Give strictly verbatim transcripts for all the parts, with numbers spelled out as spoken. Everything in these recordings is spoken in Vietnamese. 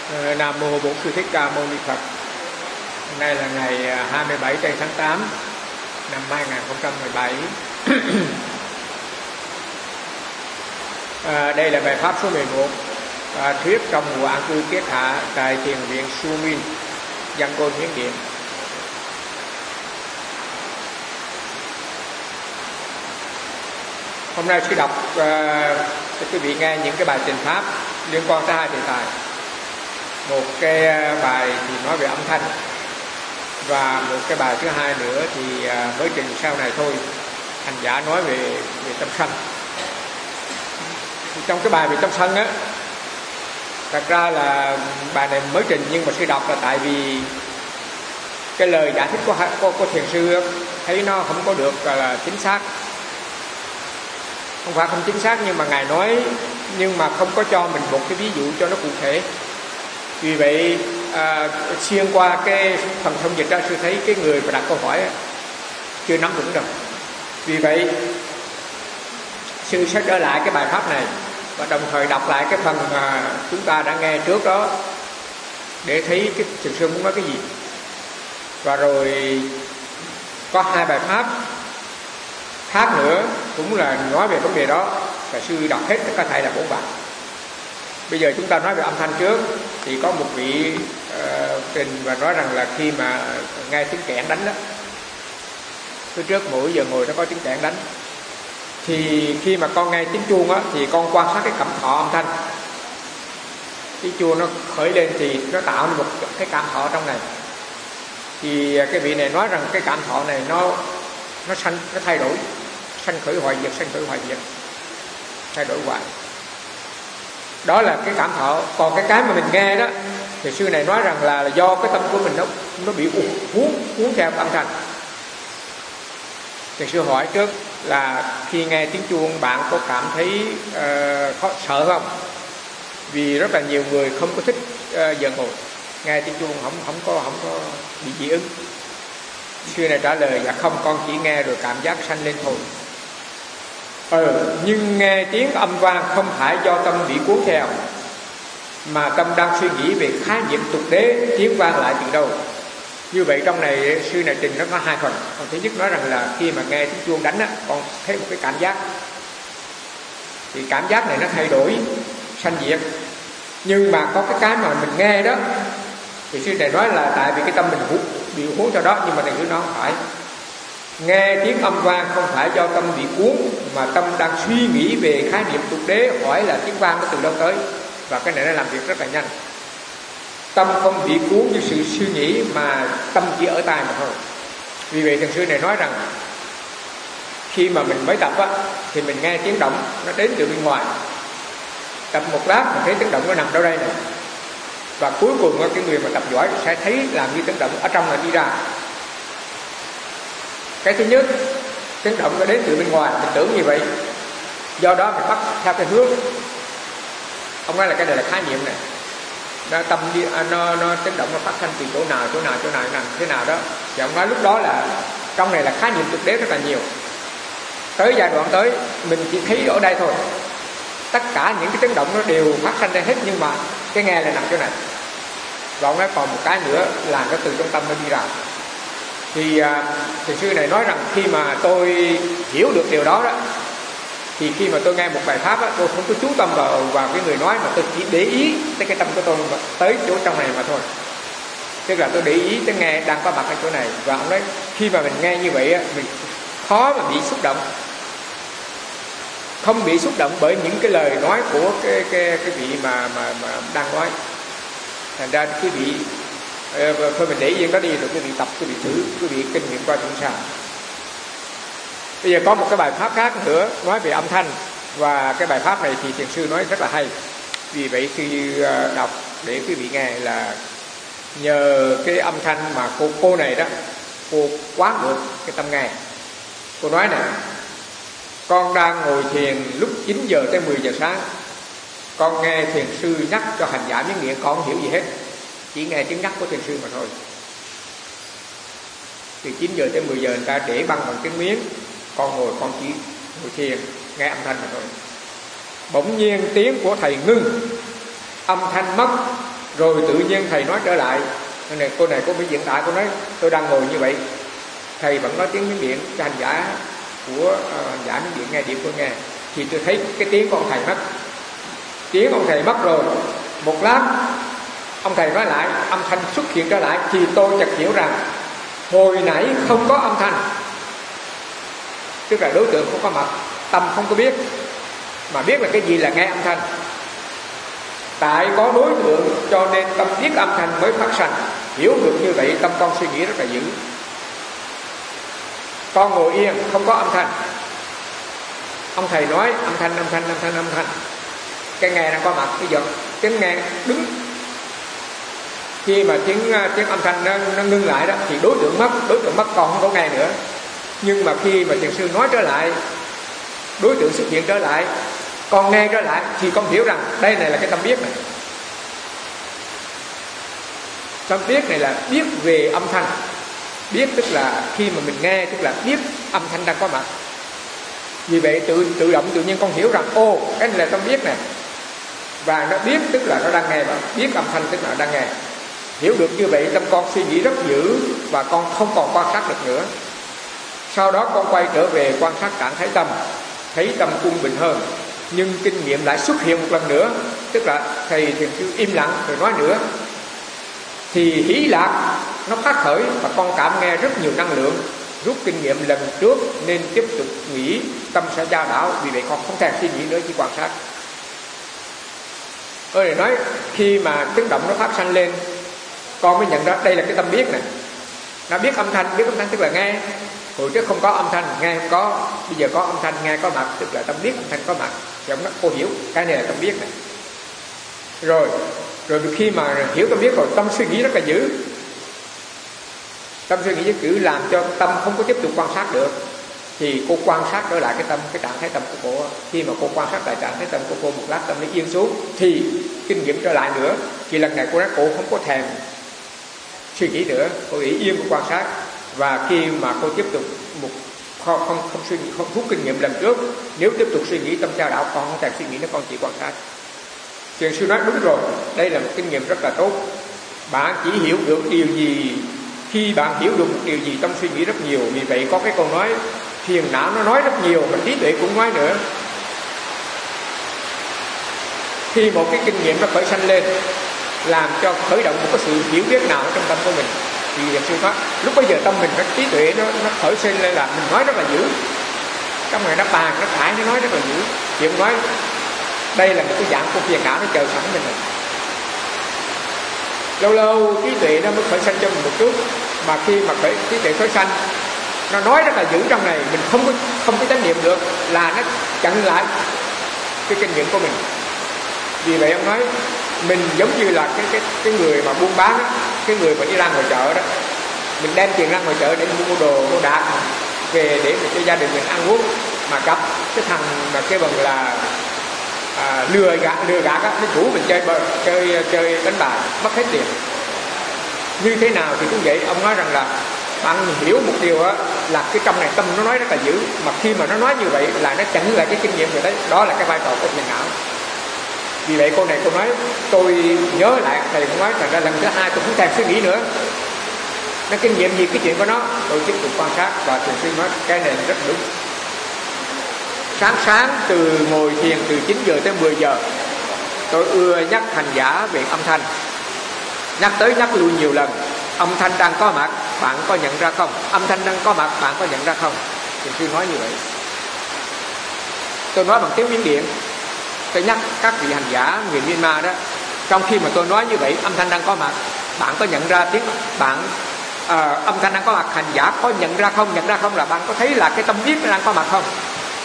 Nam mô Bổn Sư Thích Ca Mâu Ni Phật. Hôm nay là ngày hai mươi bảy tây tháng tám năm hai nghìn không trăm mười bảy. À, đây là bài pháp số mười một, à, thuyết trong mùa an cư kiết hạ tại thiền viện Su Nguyên, Văn Côn, Miến Điện. Hôm nay sẽ đọc uh, cho quý vị nghe những cái bài trình pháp liên quan tới hai đề tài. Một cái bài thì nói về âm thanh, và một cái bài thứ hai nữa thì uh, mới trình sau này thôi, hành giả nói về về tâm sân. Thì trong cái bài về tâm sân á, thật ra là bài này mới trình nhưng mà sư đọc là tại vì cái lời giải thích của của, của thiền sư thấy nó không có được là chính xác. Không phải không chính xác, nhưng mà ngài nói nhưng mà không có cho mình một cái ví dụ cho nó cụ thể. Vì vậy à, xuyên qua cái phần thông dịch ra, sư thấy cái người mà đặt câu hỏi chưa nắm vững được. Vì vậy sư sẽ trở lại cái bài pháp này và đồng thời đọc lại cái phần mà chúng ta đã nghe trước đó để thấy cái thiền sư muốn nói cái gì. Và rồi có hai bài pháp khác nữa cũng là nói về vấn đề đó, và sư đọc hết có thể là bốn bài. Bây giờ chúng ta nói về âm thanh trước. Thì có một vị uh, trình và nói rằng là khi mà nghe tiếng kẽn đánh đó, phía trước mỗi giờ ngồi nó có tiếng kẽn đánh, thì khi mà con nghe tiếng chuông á, thì con quan sát cái cảm thọ âm thanh. Tiếng chuông nó khởi lên thì nó tạo nên một cái cảm thọ trong này. Thì cái vị này nói rằng cái cảm thọ này nó nó sanh, nó thay đổi, sanh khởi hoại diệt, sanh khởi hoại diệt, thay đổi hoài. Đó là cái cảm thọ. Còn cái cái mà mình nghe đó thì sư này nói rằng là, là do cái tâm của mình nó nó bị cuốn cuốn theo âm thanh. Thì sư hỏi trước là khi nghe tiếng chuông bạn có cảm thấy uh, khó sợ không? Vì rất là nhiều người không có thích uh, giờ ngồi nghe tiếng chuông, không không có không có bị dị ứng. Sư này trả lời là không, con chỉ nghe rồi cảm giác sanh lên thôi. Ừ, nhưng nghe tiếng âm vang không phải do tâm bị cuốn theo, mà tâm đang suy nghĩ về khái niệm tục đế, tiếng vang lại từ đâu. Như vậy trong này sư này trình nó có hai phần. Phần thứ nhất nói rằng là khi mà nghe tiếng chuông đánh á, con thấy một cái cảm giác, thì cảm giác này nó thay đổi sanh diệt. Nhưng mà có cái cái mà mình nghe đó, thì sư này nói là tại vì cái tâm mình hút bị cuốn cho đó. Nhưng mà này sư nói không phải. Nghe tiếng âm vang không phải do tâm bị cuốn, mà tâm đang suy nghĩ về khái niệm tục đế, hỏi là tiếng vang nó từ đâu tới. Và cái này nó làm việc rất là nhanh. Tâm không bị cuốn với sự suy nghĩ, mà tâm chỉ ở tai mà thôi. Vì vậy thiền sư này nói rằng khi mà mình mới tập á, thì mình nghe tiếng động nó đến từ bên ngoài. Tập một lát mình thấy tiếng động nó nằm đâu đây này. Và cuối cùng cái người mà tập giỏi sẽ thấy làm như tiếng động ở trong là đi ra. Cái thứ nhất, tiếng động nó đến từ bên ngoài, mình tưởng như vậy, do đó mình bắt theo cái hướng. Ông nói là cái này là khái niệm này. Nó tâm đi, nó, nó tiếng động nó phát sinh từ chỗ nào, chỗ nào, chỗ nào, nào thế nào đó. Thì ông nói lúc đó là trong này là khái niệm thực tế rất là nhiều. Tới giai đoạn tới mình chỉ thấy ở đây thôi. Tất cả những cái tiếng động nó đều phát sinh đây hết, nhưng mà cái nghe là nằm chỗ này. Và ông nói còn một cái nữa là nó từ trong tâm nó đi ra. Thì à, thầy sư này nói rằng khi mà tôi hiểu được điều đó đó, thì khi mà tôi nghe một bài pháp đó, tôi không có chú tâm vào, vào cái người nói, mà tôi chỉ để ý tới cái tâm của tôi tới chỗ trong này mà thôi. Tức là tôi để ý tới nghe đang có mặt ở chỗ này. Và ông nói khi mà mình nghe như vậy mình khó mà bị xúc động, không bị xúc động bởi những cái lời nói của cái cái cái vị mà mà mà đang nói. Thành ra quý vị thôi mình để yên đó đi, rồi quý vị tập, quý vị thử, quý vị kinh nghiệm qua chúng sao. Bây giờ có một cái bài pháp khác nữa nói về âm thanh, và cái bài pháp này thì thiền sư nói rất là hay. Vì vậy khi đọc để quý vị nghe là nhờ cái âm thanh mà cô cô này đó, cô quán được cái tâm nghe. Cô nói nè: con đang ngồi thiền lúc chín giờ tới mười giờ sáng, con nghe thiền sư nhắc cho hành giả miếng miệng, con không hiểu gì hết, chỉ nghe tiếng nhắc của thiền sư mà thôi. Từ chín giờ tới mười giờ người ta để băng bằng tiếng miếng, con ngồi con chỉ ngồi thiền nghe âm thanh mà thôi. Bỗng nhiên tiếng của thầy ngưng, âm thanh mất, Rồi tự nhiên thầy nói trở lại, này cô này cô mới diễn tả, cô nói tôi đang ngồi như vậy, thầy vẫn nói tiếng Miến Điện cho hành giả của uh, hành giả Miến Điện nghe, địa phương nghe, thì tôi thấy cái tiếng của ông thầy mất. Tiếng ông thầy mất rồi, một lát ông thầy nói lại, âm thanh xuất hiện trở lại, thì tôi chợt hiểu rằng hồi nãy không có âm thanh, tức là đối tượng không có mặt, tâm không có biết, mà biết là cái gì là nghe âm thanh. Tại có đối tượng cho nên tâm biết âm thanh mới phát sanh. Hiểu được như vậy, tâm con suy nghĩ rất là dữ. Con ngồi yên không có âm thanh, ông thầy nói âm thanh âm thanh âm thanh âm thanh, cái nghe đang có mặt. Bây giờ tiếng nghe đứng, khi mà tiếng tiếng âm thanh nó, nó ngưng lại đó thì đối tượng mất, đối tượng mất còn không có nghe nữa. Nhưng mà khi mà thiền sư nói trở lại, đối tượng xuất hiện trở lại, con nghe trở lại, thì con hiểu rằng đây này là cái tâm biết này. Tâm biết này là biết về âm thanh. Biết tức là khi mà mình nghe, tức là biết âm thanh đang có mặt. Vì vậy tự tự động tự nhiên con hiểu rằng ô, cái này là tâm biết này. Và nó biết tức là nó đang nghe, và biết âm thanh tức là nó đang nghe. Hiểu được như vậy, tâm con suy nghĩ rất dữ, và con không còn quan sát được nữa. Sau đó con quay trở về quan sát trạng thái tâm, thấy tâm quân bình hơn. Nhưng kinh nghiệm lại xuất hiện một lần nữa, tức là thầy thiền sư im lặng rồi nói nữa, thì hỷ lạc nó phát khởi, và con cảm nghe rất nhiều năng lượng. Rút kinh nghiệm lần trước nên tiếp tục nghĩ, tâm sẽ dao đảo. Vì vậy con không thèm suy nghĩ nữa, chỉ quan sát. Ơi để nói, khi mà tiếng động nó phát sanh lên, con mới nhận ra đây là cái tâm biết này. Nó biết âm thanh, biết âm thanh tức là nghe. Hồi trước không có âm thanh, nghe không có. Bây giờ có âm thanh, nghe có mặt, tức là tâm biết âm thanh có mặt. Thì ông nói, cô hiểu, cái này là tâm biết này. Rồi, rồi khi mà hiểu tâm biết rồi, tâm suy nghĩ rất là dữ. Tâm suy nghĩ với chữ làm cho tâm không có tiếp tục quan sát được. Thì cô quan sát trở lại cái tâm, cái trạng thái tâm của cô. Khi mà cô quan sát lại trạng thái tâm của cô, một lát tâm nó yên xuống, thì kinh nghiệm trở lại nữa. Thì lần này cô nói cô không có thèm suy nghĩ nữa, cô ý yên của quan sát. Và khi mà cô tiếp tục một không không không suy nghĩ, không rút kinh nghiệm lần trước, nếu tiếp tục suy nghĩ tâm trao đảo, con không thèm suy nghĩ nữa, con chỉ quan sát. Thiền sư nói đúng rồi, đây là một kinh nghiệm rất là tốt. Bạn chỉ hiểu được điều gì khi bạn hiểu được một điều gì, tâm suy nghĩ rất nhiều. Vì vậy có cái câu nói phiền não nó nói rất nhiều, mà trí tuệ cũng nói nữa. Khi một cái kinh nghiệm nó khởi sanh lên, làm cho khởi động một cái sự hiểu biết nào trong tâm của mình, thì thiền sư nói lúc bây giờ tâm mình nó trí tuệ nó nó khởi sinh lên là mình nói rất là dữ. Trong này nó bàn nó thải, nó nói rất là dữ. Thì ông nói đây là một cái dạng của phiền não nó chờ sẵn mình rồi. Lâu lâu trí tuệ nó mới khởi sanh cho mình một chút, mà khi mà khởi trí tuệ khởi sanh, nó nói rất là dữ trong này, mình không có không có chánh niệm được, là nó chặn lại cái kinh nghiệm của mình. Vì vậy ông nói mình giống như là cái cái cái người mà buôn bán đó, cái người mà đi ra ngoài chợ đó, mình đem tiền ra ngoài chợ để mua đồ đồ đạc về để cho gia đình mình ăn uống, mà gặp cái thằng mà cái bằng là à, lừa gạt lừa gạt á, nó rủ mình chơi bờ, chơi chơi đánh bài mất hết tiền. Như thế nào thì cũng vậy. Ông nói rằng là bạn hiểu một điều á, là cái trong này tâm nó nói rất là dữ, mà khi mà nó nói như vậy là nó chặn lại cái kinh nghiệm rồi đấy. Đó là cái vai trò của phiền não. Vì vậy cô này cô nói tôi nhớ lại thầy cũng nói, thành ra lần thứ hai tôi không thèm suy nghĩ nữa, nó kinh nghiệm gì cái chuyện của nó, tôi tiếp tục quan sát. Và thiền sư nói cái này rất đúng. Sáng sáng từ ngồi thiền từ chín giờ tới mười giờ, tôi ưa nhắc hành giả về âm thanh, nhắc tới nhắc lui nhiều lần. Âm thanh đang có mặt, bạn có nhận ra không? Âm thanh đang có mặt, bạn có nhận ra không? Thiền sư nói như vậy. Tôi nói bằng tiếng Miến Điện, tôi nhắc các vị hành giả người Myanmar đó, trong khi mà tôi nói như vậy, âm thanh đang có mặt, bạn có nhận ra tiếng bạn à, âm thanh đang có mặt, hành giả có nhận ra không? Nhận ra không là bạn có thấy là cái tâm biết nó đang có mặt không?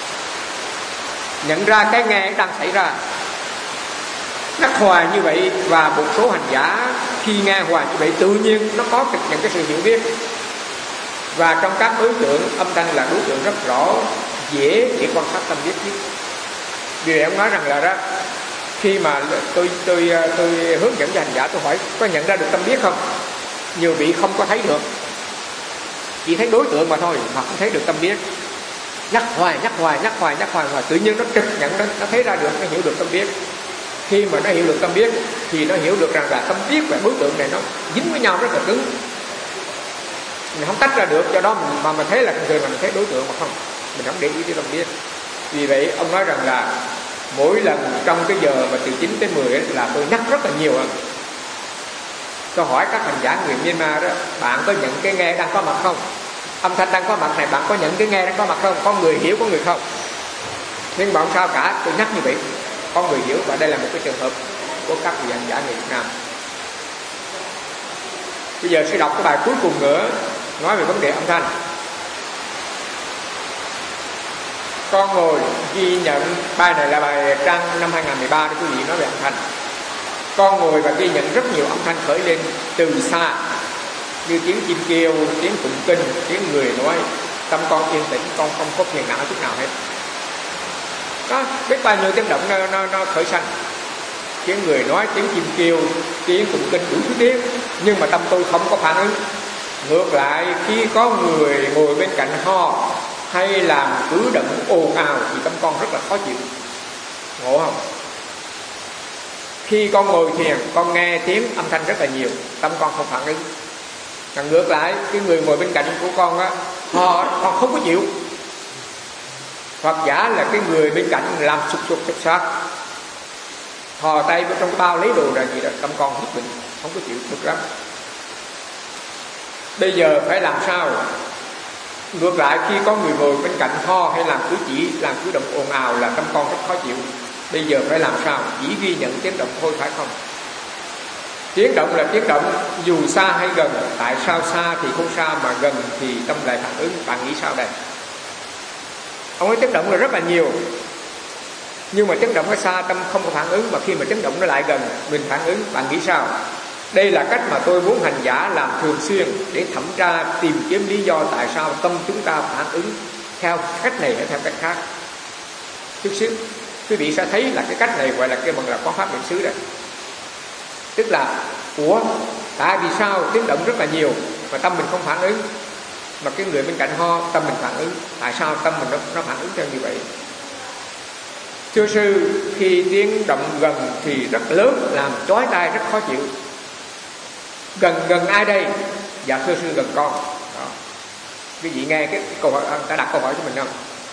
Nhận ra cái nghe đang xảy ra. Nhắc hoài như vậy, và một số hành giả khi nghe hoài như vậy tự nhiên nó có thực những cái sự hiểu biết. Và trong các đối tượng, âm thanh là đối tượng rất rõ, dễ để quan sát tâm biết nhất. Vì vậy ông nói rằng là đó, khi mà tôi tôi tôi hướng dẫn cho hành giả, tôi hỏi có nhận ra được tâm biết không? Nhiều vị không có thấy được, chỉ thấy đối tượng mà thôi, mà không thấy được tâm biết. Nhắc hoài, nhắc hoài, nhắc hoài, nhắc hoài, hoài tự nhiên nó trực nhận, nó, nó thấy ra được, nó hiểu được tâm biết. Khi mà nó hiểu được tâm biết thì nó hiểu được rằng là tâm biết và đối tượng này nó dính với nhau rất là cứng, mình không tách ra được. Do đó mình, mà mình thấy là người mình thấy đối tượng mà không, mình không để ý tới tâm biết. Vì vậy ông nói rằng là mỗi lần trong cái giờ mà từ chín tới mười ấy, là tôi nhắc rất là nhiều. Tôi hỏi các hành giả người Myanmar đó, bạn có nhận cái nghe đang có mặt không? Âm thanh đang có mặt này, bạn có nhận cái nghe đang có mặt không? Có người hiểu, có người không? Nhưng mà không sao cả, tôi nhắc như vậy, có người hiểu. Và đây là một cái trường hợp của các vị hành giả người Việt Nam. Bây giờ sẽ đọc cái bài cuối cùng nữa, nói về vấn đề âm thanh. Con ngồi ghi nhận, bài này là bài trang năm hai không một ba, quý vị nói về âm thanh. Con ngồi và ghi nhận rất nhiều âm thanh khởi lên từ xa, như tiếng chim kêu, tiếng tụng kinh, tiếng người nói. Tâm con yên tĩnh, con không có phiền não chút nào hết. Đó, biết bao nhiêu tiếng động nó, nó, nó khởi sanh. Tiếng người nói, tiếng chim kêu, tiếng tụng kinh, đủ thứ tiếng. Nhưng mà tâm tôi không có phản ứng. Ngược lại, khi có người ngồi bên cạnh ho hay làm cử động ồn ào thì tâm con rất là khó chịu. Ngộ không? Khi con ngồi thiền, con nghe tiếng âm thanh rất là nhiều, tâm con không phản ứng. Còn ngược lại, cái người ngồi bên cạnh của con á, ho, con không có chịu. Hoặc giả là cái người bên cạnh làm sụp sụp sụp sát, thò tay vào trong bao lấy đồ ra gì đó, tâm con nhất định không có chịu, được lắm. Bây giờ phải làm sao? Ngược lại, khi có người ngồi bên cạnh ho hay làm cử chỉ, làm cử động ồn ào là tâm con rất khó chịu. Bây giờ phải làm sao? Chỉ ghi nhận tiếng động thôi, phải không? Tiếng động là tiếng động, dù xa hay gần. Tại sao xa thì không xa, mà gần thì tâm lại phản ứng? Bạn nghĩ sao đây? Ông ấy tiếng động là rất là nhiều, nhưng mà tiếng động nó xa, tâm không có phản ứng. Mà khi mà tiếng động nó lại gần, mình phản ứng. Bạn nghĩ sao? Đây là cách mà tôi muốn hành giả làm thường xuyên, để thẩm tra tìm kiếm lý do tại sao tâm chúng ta phản ứng theo cách này hay theo cách khác. Chút xíu quý vị sẽ thấy là cái cách này gọi là cái bằng là quán pháp niệm xứ đấy. Tức là ủa, tại vì sao tiếng động rất là nhiều mà tâm mình không phản ứng, mà cái người bên cạnh ho tâm mình phản ứng? Tại sao tâm mình nó, nó phản ứng theo như vậy? Thưa sư, khi tiếng động gần thì rất lớn, làm chói tai, rất khó chịu. Gần gần ai đây? Dạ thưa sư, gần con. Đó. Quý vị nghe cái câu hỏi, đã đặt câu hỏi cho mình không?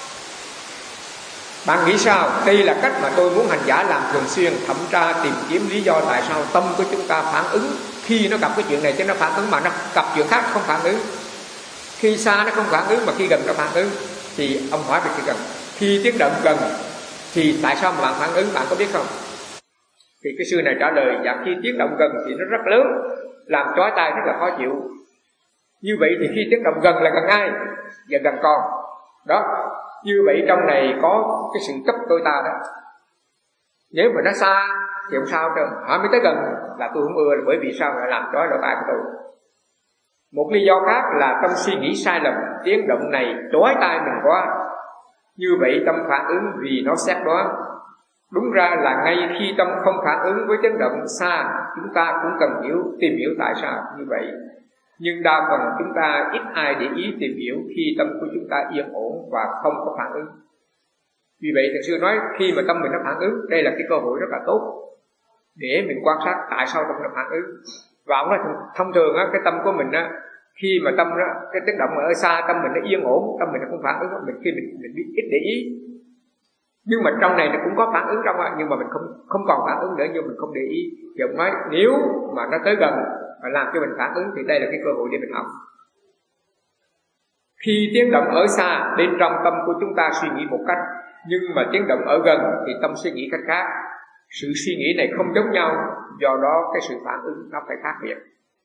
Bạn nghĩ sao? Đây là cách mà tôi muốn hành giả làm thường xuyên, thẩm tra tìm kiếm lý do tại sao tâm của chúng ta phản ứng khi nó gặp cái chuyện này, chứ nó phản ứng mà nó gặp chuyện khác không phản ứng. Khi xa nó không phản ứng, mà khi gần nó phản ứng. Thì ông hỏi về khi gần. Khi tiếng động gần thì tại sao mà bạn phản ứng, bạn có biết không? Thì cái sư này trả lời, dạ khi tiếng động gần thì nó rất lớn, làm chói tai, rất là khó chịu. Như vậy thì khi tiếng động gần là gần ai? Dạ gần con. Đó. Như vậy trong này có cái sự chấp tôi ta đó. Nếu mà nó xa thì không sao đâu, hỏi mới tới gần là tôi không ưa, là bởi vì sao lại làm chói lỗ tai của tôi. Một lý do khác là tâm suy nghĩ sai lầm, tiếng động này chói tai mình quá. Như vậy tâm phản ứng vì nó xét đoán. Đúng ra là ngay khi tâm không phản ứng với tiếng động xa, chúng ta cũng cần hiểu, tìm hiểu tại sao như vậy. Nhưng đa phần chúng ta ít ai để ý tìm hiểu khi tâm của chúng ta yên ổn và không có phản ứng. Vì vậy Thầy Sư nói khi mà tâm mình nó phản ứng, đây là cái cơ hội rất là tốt để mình quan sát tại sao tâm nó phản ứng. Và ông nói thông thường á, cái tâm của mình á, khi mà tâm đó, cái tiếng động ở xa, tâm mình nó yên ổn, tâm mình nó không phản ứng, mình khi mình, mình biết ít để ý. Nhưng mà trong này nó cũng có phản ứng trong á, nhưng mà mình không không còn phản ứng nữa, nhưng mình không để ý. Thì ông nói nếu mà nó tới gần và làm cho mình phản ứng thì đây là cái cơ hội để mình học. Khi tiếng động ở xa, bên trong tâm của chúng ta suy nghĩ một cách, nhưng mà tiếng động ở gần thì tâm suy nghĩ cách khác. Sự suy nghĩ này không giống nhau, do đó cái sự phản ứng nó phải khác biệt.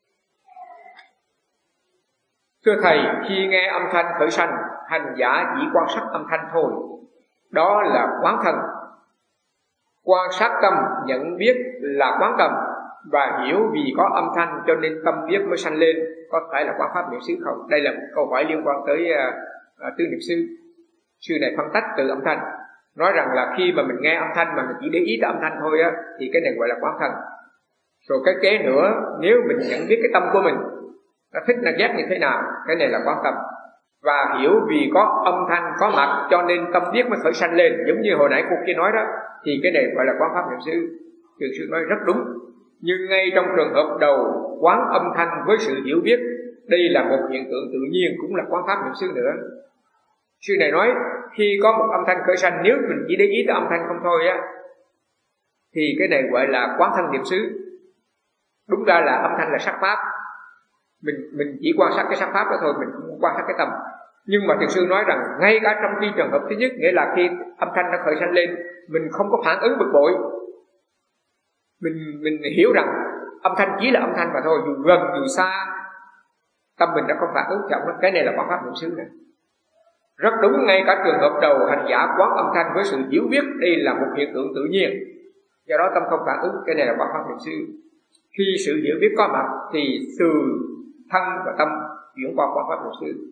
Thưa Thầy, khi nghe âm thanh khởi sanh, hành giả chỉ quan sát âm thanh thôi. Đó là quán thân. Quan sát tâm, nhận biết là quán tâm. Và hiểu vì có âm thanh cho nên tâm biết mới sanh lên. Có phải là quán pháp niệm xứ không? Đây là một câu hỏi liên quan tới uh, uh, tứ niệm xứ. Sư này phân tách từ âm thanh, nói rằng là khi mà mình nghe âm thanh mà mình chỉ để ý tới âm thanh thôi á, thì cái này gọi là quán thân. Rồi cái kế nữa, nếu mình nhận biết cái tâm của mình nó thích nó ghét như thế nào, cái này là quán tâm. Và hiểu vì có âm thanh có mặt cho nên tâm biết mới khởi sanh lên, giống như hồi nãy cô kia nói đó, thì cái này gọi là quán pháp niệm xứ. Thiền sư nói rất đúng. Nhưng ngay trong trường hợp đầu quán âm thanh với sự hiểu biết, đây là một hiện tượng tự nhiên, cũng là quán pháp niệm xứ nữa. Sư này nói khi có một âm thanh khởi sanh, nếu mình chỉ để ý tới âm thanh không thôi á, thì cái này gọi là quán thân niệm xứ. Đúng ra là âm thanh là sắc pháp, mình mình chỉ quan sát cái sắc pháp đó thôi, mình không quan sát cái tâm. Nhưng mà thiền sư nói rằng ngay cả trong khi trường hợp thứ nhất, nghĩa là khi âm thanh nó khởi sanh lên, mình không có phản ứng bực bội, mình mình hiểu rằng âm thanh chỉ là âm thanh mà thôi, dù gần dù xa, tâm mình đã không phản ứng thì ông, cái này là quán pháp niệm xứ này. Rất đúng, ngay cả trường hợp đầu hành giả quán âm thanh với sự hiểu biết, đây là một hiện tượng tự nhiên, do đó tâm không phản ứng, cái này là quán pháp niệm xứ. Khi sự hiểu biết có mặt thì từ thân và tâm chuyển qua quán pháp niệm xứ.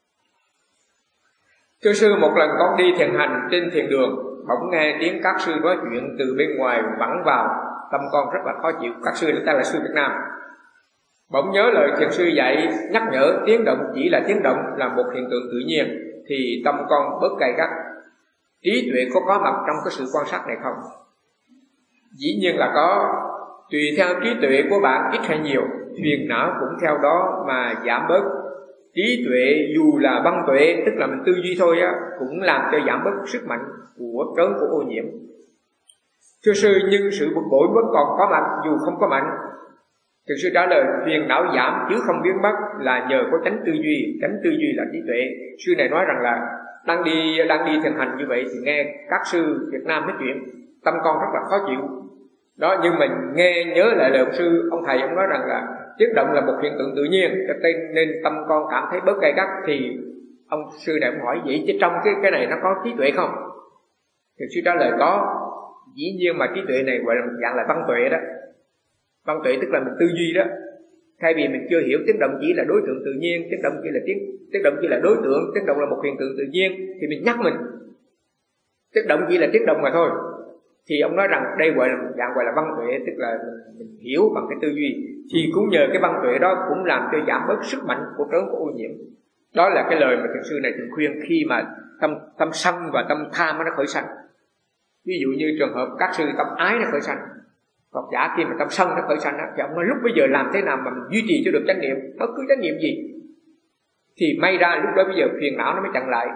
Thưa sư, một lần con đi thiền hành trên thiền đường, bỗng nghe tiếng các sư nói chuyện từ bên ngoài vẳng vào, tâm con rất là khó chịu. Các sư ta là sư Việt Nam. Bỗng nhớ lời thiền sư dạy nhắc nhở tiếng động chỉ là tiếng động, là một hiện tượng tự nhiên, thì tâm con bớt gay gắt. Trí tuệ có có mặt trong cái sự quan sát này không? Dĩ nhiên là có. Tùy theo trí tuệ của bạn ít hay nhiều, phiền não cũng theo đó mà giảm bớt. Trí tuệ dù là băng tuệ, tức là mình tư duy thôi á, cũng làm cho giảm bớt sức mạnh của trớn của ô nhiễm. Thưa sư, nhưng sự bực bội vẫn còn có mặt dù không có mạnh. Thiền sư trả lời, phiền não giảm chứ không biến mất là nhờ có chánh tư duy. Chánh tư duy là trí tuệ. Sư này nói rằng là đang đi đang đi thiền hành như vậy thì nghe các sư Việt Nam nói chuyện, tâm con rất là khó chịu. Đó, nhưng mình nghe nhớ lại lời ông sư, ông thầy ông nói rằng là tiếng động là một hiện tượng tự nhiên, cho nên tâm con cảm thấy bớt gay gắt. Thì ông sư này cũng hỏi vậy chứ trong cái cái này nó có trí tuệ không? Thì sư trả lời có. Dĩ nhiên mà trí tuệ này gọi là một dạng là văn tuệ đó. Văn tuệ tức là mình tư duy đó. Thay vì mình chưa hiểu tiếng động chỉ là đối tượng tự nhiên, tiếng động chỉ là tiếng tiếng động chỉ là đối tượng, tiếng động là một hiện tượng tự nhiên, thì mình nhắc mình tiếng động chỉ là tiếng động mà thôi. Thì ông nói rằng đây gọi là một dạng gọi là văn tuệ, tức là mình, mình hiểu bằng cái tư duy. Thì cũng nhờ cái văn tuệ đó cũng làm cho giảm bớt sức mạnh của trớn của ô nhiễm. Đó là cái lời mà thiền sư này thường khuyên khi mà tâm tâm sân và tâm tham nó khởi sanh. Ví dụ như trường hợp các sư tâm ái nó khởi sanh, Phật giả khi mà tâm sân nó khởi sanh đó, thì ông nói lúc bây giờ làm thế nào mà mình duy trì cho được chánh niệm, bất cứ chánh niệm gì, thì may ra lúc đó bây giờ phiền não nó mới chặn lại.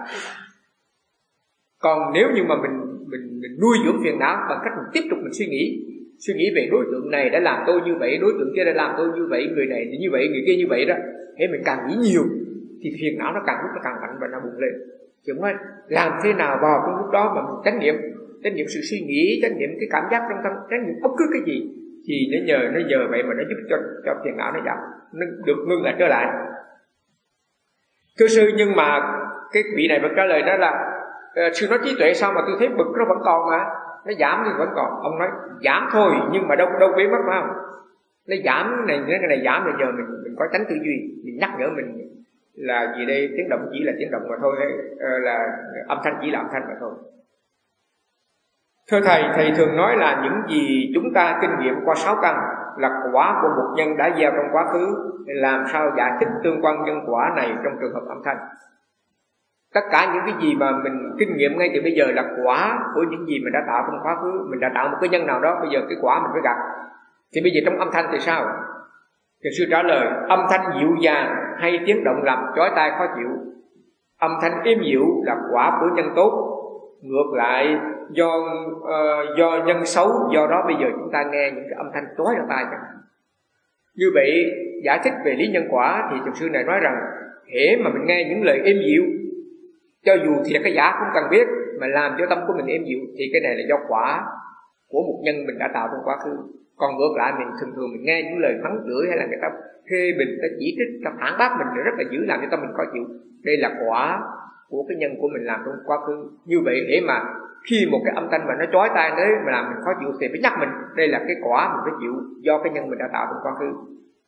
Còn nếu như mà mình mình, mình nuôi dưỡng phiền não bằng cách mình tiếp tục mình suy nghĩ, suy nghĩ về đối tượng này đã làm tôi như vậy, đối tượng kia đã làm tôi như vậy, người này thì như vậy, người kia như vậy đó, thế mình càng nghĩ nhiều thì phiền não nó càng lúc nó càng mạnh và nó bùng lên. Chứ không phải làm thế nào vào cái lúc đó mà mình chánh niệm, chánh niệm sự suy nghĩ, chánh niệm cái cảm giác trong tâm, chánh niệm bất cứ cái gì, thì nó nhờ nó nhờ vậy mà nó giúp cho cho phiền não nó giảm, nó được ngưng lại trở lại. Thưa sư, nhưng mà cái vị này vẫn trả lời đó là uh, sư nói trí tuệ sao mà tôi thấy bực nó vẫn còn mà, nó giảm thì vẫn còn. Ông nói giảm thôi nhưng mà đâu đâu biến mất phải không? Nó giảm này, cái này giảm, bây giờ mình mình có tránh tư duy, mình nhắc nhở mình là gì đây, tiếng động chỉ là tiếng động mà thôi, uh, là âm thanh chỉ là âm thanh mà thôi. Thưa thầy, thầy thường nói là những gì chúng ta kinh nghiệm qua sáu căn là quả của một nhân đã gieo trong quá khứ, làm sao giải thích tương quan nhân quả này trong trường hợp âm thanh? Tất cả những cái gì mà mình kinh nghiệm ngay từ bây giờ là quả của những gì mình đã tạo trong quá khứ, mình đã tạo một cái nhân nào đó, bây giờ cái quả mình phải gặp. Thì bây giờ trong âm thanh thì sao? Thiền sư trả lời, âm thanh dịu dàng hay tiếng động làm chói tai khó chịu, âm thanh êm dịu là quả của nhân tốt. Ngược lại do uh, do nhân xấu, do đó bây giờ chúng ta nghe những cái âm thanh chói vào tai chẳng hạn. Như vậy giải thích về lý nhân quả thì thiền sư này nói rằng hễ mà mình nghe những lời êm dịu, cho dù thiệt cái giả không cần biết, mà làm cho tâm của mình êm dịu, thì cái này là do quả của một nhân mình đã tạo trong quá khứ. Còn ngược lại mình thường thường mình nghe những lời mắng chửi hay là người ta phê bình, người ta chỉ trích, người ta phản bác mình rất là dữ, làm cho tâm mình khó chịu. Đây là quả của cái nhân của mình làm trong quá khứ. Như vậy hễ mà khi một cái âm thanh mà nó chói tai đấy mà làm mình khó chịu thì phải nhắc mình, đây là cái quả mình phải chịu do cái nhân mình đã tạo trong quá khứ.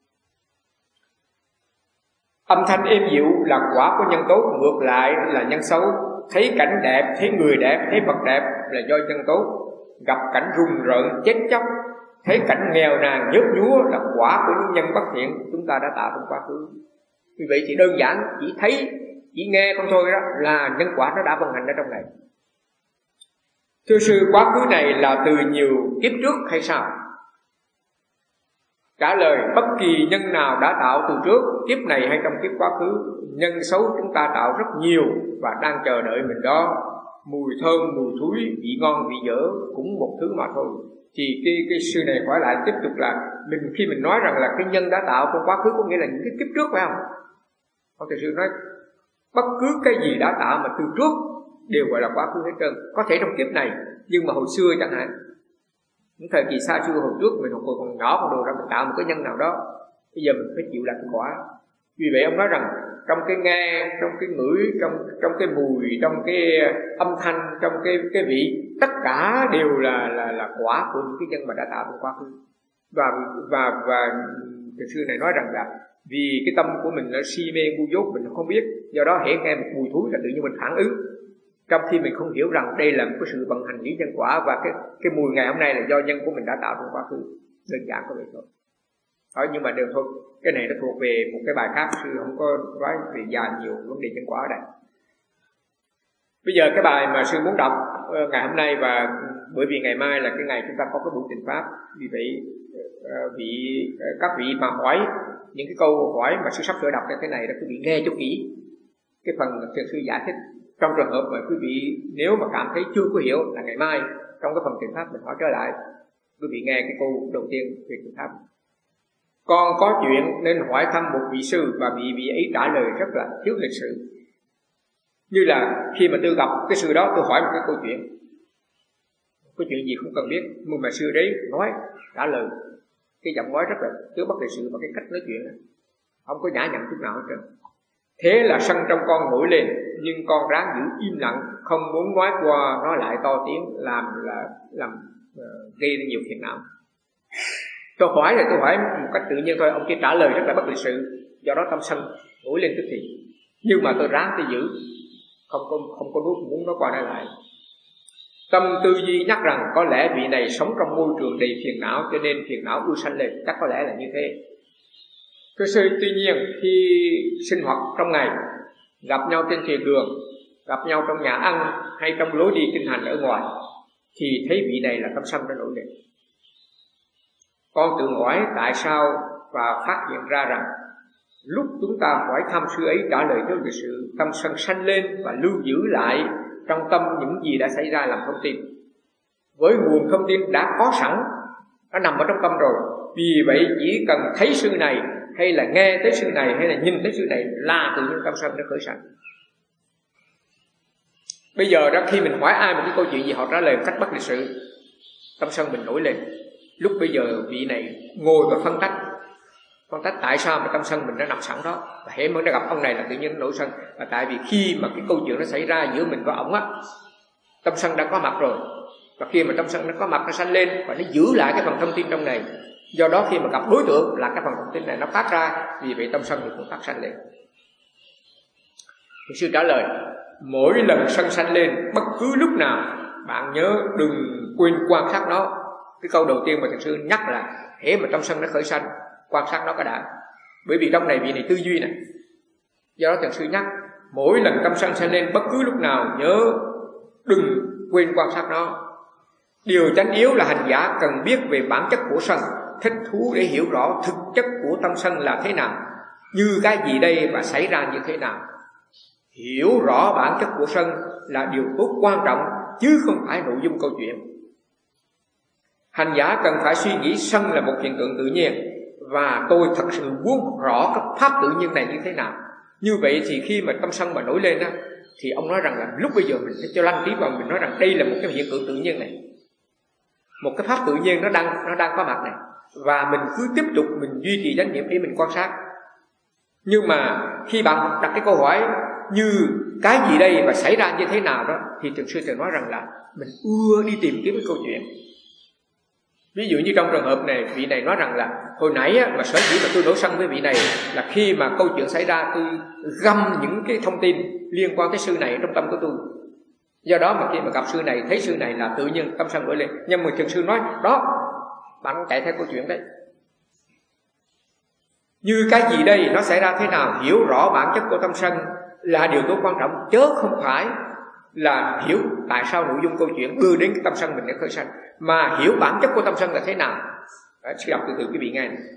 Âm thanh êm dịu là quả của nhân tốt, ngược lại là nhân xấu. Thấy cảnh đẹp, thấy người đẹp, thấy vật đẹp là do nhân tốt. Gặp cảnh rùng rợn, chết chóc, thấy cảnh nghèo nàn, nhớt nhúa là quả của những nhân bất thiện chúng ta đã tạo trong quá khứ. Vì vậy thì đơn giản chỉ thấy, chỉ nghe không thôi đó là nhân quả nó đã vận hành ở trong này. Thưa sư, quá khứ này là từ nhiều kiếp trước hay sao? Trả lời, bất kỳ nhân nào đã tạo từ trước, kiếp này hay trong kiếp quá khứ, nhân xấu chúng ta tạo rất nhiều và đang chờ đợi mình đó. Mùi thơm, mùi thúi, vị ngon, vị dở cũng một thứ mà thôi. Thì cái, cái sư này hỏi lại tiếp tục là mình khi mình nói rằng là cái nhân đã tạo trong quá khứ có nghĩa là những cái kiếp trước, phải không? Ông thầy sư nói bất cứ cái gì đã tạo mà từ trước đều gọi là quá khứ hết trơn. Có thể trong kiếp này, nhưng mà hồi xưa chẳng hạn, những thời kỳ xa xưa hồi trước mình còn còn nhỏ còn đồ ra mình tạo một cái nhân nào đó, bây giờ mình phải chịu là cái quả. Vì vậy ông nói rằng trong cái nghe, trong cái ngửi, trong trong cái mùi, trong cái âm thanh, trong cái cái vị, tất cả đều là là là quả của những cái nhân mà đã tạo trong quá khứ. Và và và thầy sư này nói rằng là vì cái tâm của mình nó si mê ngu dốt, mình không biết, do đó hễ nghe một mùi thúi là tự nhiên mình phản ứng, trong khi mình không hiểu rằng đây là một cái sự vận hành lý nhân quả, và cái cái mùi ngày hôm nay là do nhân của mình đã tạo trong quá khứ. Đơn giản có vậy thôi. Đó, nhưng mà đều thôi, cái này nó thuộc về một cái bài khác, sư không có nói về dài nhiều vấn đề nhân quả ở đây. Bây giờ cái bài mà sư muốn đọc ngày hôm nay, và bởi vì ngày mai là cái ngày chúng ta có cái buổi trình pháp, vì vậy vị các vị mà hỏi những cái câu hỏi mà sư sắp sửa đọc như thế này, là quý vị nghe cho kỹ cái phần thiền sư giải thích. Trong trường hợp mà quý vị nếu mà cảm thấy chưa có hiểu là ngày mai trong cái phần thiền pháp mình hỏi trở lại, quý vị nghe cái câu đầu tiên về thiền pháp. Con có chuyện nên hỏi thăm một vị sư, và vị vị ấy trả lời rất là thiếu lịch sự. Như là khi mà tôi gặp cái sư đó, tôi hỏi một cái câu chuyện, có chuyện gì không cần biết, nhưng mà sư đấy nói trả lời cái giọng nói rất là thiếu bất lịch sự, và cái cách nói chuyện đó không có nhã nhặn chút nào hết trơn. Thế là sân trong con nổi lên, nhưng con ráng giữ im lặng, không muốn nói qua nói lại to tiếng, làm là làm uh, gây ra nhiều phiền não. Tôi hỏi là tôi hỏi một cách tự nhiên thôi, ông kia trả lời rất là bất lịch sự, do đó tâm sân nổi lên tức thì. Nhưng mà tôi ráng tôi giữ, không có không có muốn muốn nói qua nói lại. Tâm tư duy nhắc rằng có lẽ vị này sống trong môi trường đầy phiền não, cho nên phiền não ưa sanh lên, chắc có lẽ là như thế. Thưa sư, tuy nhiên khi sinh hoạt trong ngày, gặp nhau trên thuyền đường, gặp nhau trong nhà ăn hay trong lối đi kinh hành ở ngoài, thì thấy vị này là tâm sân đã nổi lên. Con tự hỏi tại sao, và phát hiện ra rằng lúc chúng ta hỏi thăm sư ấy trả lời theo lịch sự, tâm sân sanh lên và lưu giữ lại trong tâm những gì đã xảy ra làm thông tin. Với nguồn thông tin đã có sẵn, nó nằm ở trong tâm rồi. Vì vậy chỉ cần thấy sư này, hay là nghe tới sư này, hay là nhìn tới sư này là tự nhiên tâm sân nó khởi sanh. Bây giờ đó, khi mình hỏi ai một cái câu chuyện gì, họ trả lời một cách bất lịch sự, tâm sân mình nổi lên. Lúc bây giờ vị này ngồi và phân tích, phân tích tại sao mà tâm sân mình nó nằm sẵn đó, và hễ mới nó gặp ông này là tự nhiên nó nổi sân. Và tại vì khi mà cái câu chuyện nó xảy ra giữa mình và ông á, tâm sân đã có mặt rồi, và khi mà tâm sân nó có mặt, nó sanh lên và nó giữ lại cái phần thông tin trong này. Do đó khi mà gặp đối tượng là cái phần thông tin này nó phát ra, vì vậy tâm sân thì cũng phát sanh lên. Thì sư trả lời, mỗi lần sân sanh lên, bất cứ lúc nào bạn nhớ đừng quên quan sát nó. Cái câu đầu tiên mà thiền sư nhắc là hễ mà tâm sân nó khởi sanh, quan sát nó cái đã. Bởi vì trong này vị này tư duy này, do đó thiền sư nhắc mỗi lần tâm sân sanh lên, bất cứ lúc nào nhớ đừng quên quan sát nó. Điều chánh yếu là hành giả cần biết về bản chất của sân, thích thú để hiểu rõ thực chất của tâm sân là thế nào, như cái gì đây và xảy ra như thế nào. Hiểu rõ bản chất của sân là điều tốt quan trọng, chứ không phải nội dung câu chuyện. Hành giả cần phải suy nghĩ sân là một hiện tượng tự nhiên, và tôi thật sự muốn rõ các pháp tự nhiên này như thế nào. Như vậy thì khi mà tâm sân mà nổi lên á, thì ông nói rằng là lúc bây giờ mình phải cho lăng trí vào, mình nói rằng đây là một cái hiện tượng tự nhiên này, một cái pháp tự nhiên nó đang nó đang có mặt này, và mình cứ tiếp tục mình duy trì chánh niệm để mình quan sát. Nhưng mà khi bạn đặt cái câu hỏi như cái gì đây và xảy ra như thế nào đó, thì thiền sư thường nói rằng là mình ưa đi tìm kiếm cái câu chuyện. Ví dụ như trong trường hợp này, vị này nói rằng là hồi nãy á, mà sở dĩ mà tôi nổi sân với vị này là khi mà câu chuyện xảy ra tôi găm những cái thông tin liên quan tới sư này trong tâm của tôi. Do đó mà khi mà gặp sư này, thấy sư này là tự nhiên tâm sân nổi lên. Nhưng mà thiền sư nói đó, bạn chạy theo câu chuyện đấy. Như cái gì đây, nó xảy ra thế nào, hiểu rõ bản chất của tâm sân là điều tối quan trọng, chớ không phải là hiểu tại sao nội dung câu chuyện đưa đến cái tâm sân mình để khởi sanh, mà hiểu bản chất của tâm sân là thế nào. Đó, sư đọc từ từ quý vị nghe này.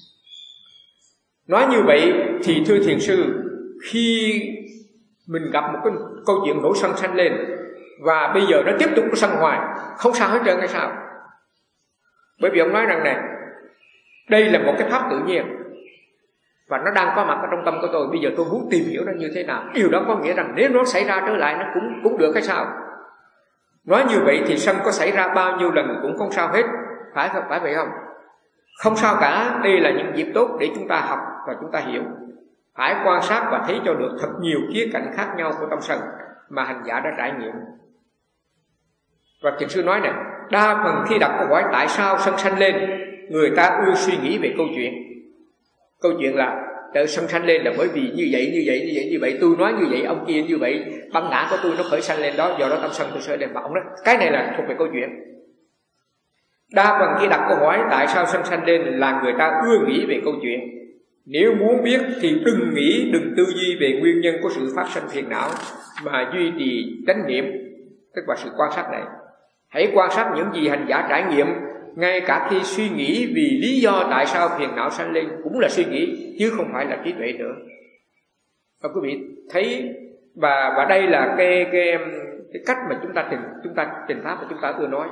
Nói như vậy thì thưa thiền sư, khi mình gặp một cái câu chuyện nổi sân sanh lên và bây giờ nó tiếp tục nó sân hoài, không sao hết trơn hay sao? Bởi vì ông nói rằng này, đây là một cái pháp tự nhiên và nó đang có mặt ở trong tâm của tôi. Bây giờ tôi muốn tìm hiểu nó như thế nào. Điều đó có nghĩa rằng nếu nó xảy ra trở lại nó cũng cũng được hay sao? Nói như vậy thì sân có xảy ra bao nhiêu lần cũng không sao hết, phải không? Phải vậy không? Không sao cả. Đây là những dịp tốt để chúng ta học và chúng ta hiểu. Phải quan sát và thấy cho được thật nhiều khía cạnh khác nhau của tâm sân mà hành giả đã trải nghiệm. Và thiền sư nói này, đa phần khi đặt câu hỏi tại sao sân sanh lên, người ta ưa suy nghĩ về câu chuyện. Câu chuyện là tự sân sanh lên là bởi vì như vậy, như vậy, như vậy, như vậy, tôi nói như vậy, ông kia như vậy, băng ngã của tôi nó khởi sanh lên đó, do đó tâm sân tôi sẽ lên. Mà ông nói cái này là thuộc về câu chuyện. Đa phần khi đặt câu hỏi tại sao sân sanh lên là người ta ưa nghĩ về câu chuyện. Nếu muốn biết thì đừng nghĩ, đừng tư duy về nguyên nhân của sự phát sinh phiền não, mà duy trì chánh niệm, tức là sự quan sát này. Hãy quan sát những gì hành giả trải nghiệm, ngay cả khi suy nghĩ vì lý do tại sao phiền não sanh lên cũng là suy nghĩ, chứ không phải là trí tuệ nữa. Và quý vị thấy, và và đây là cái cái cái cách mà chúng ta trình chúng ta trình pháp và chúng ta ưa nói.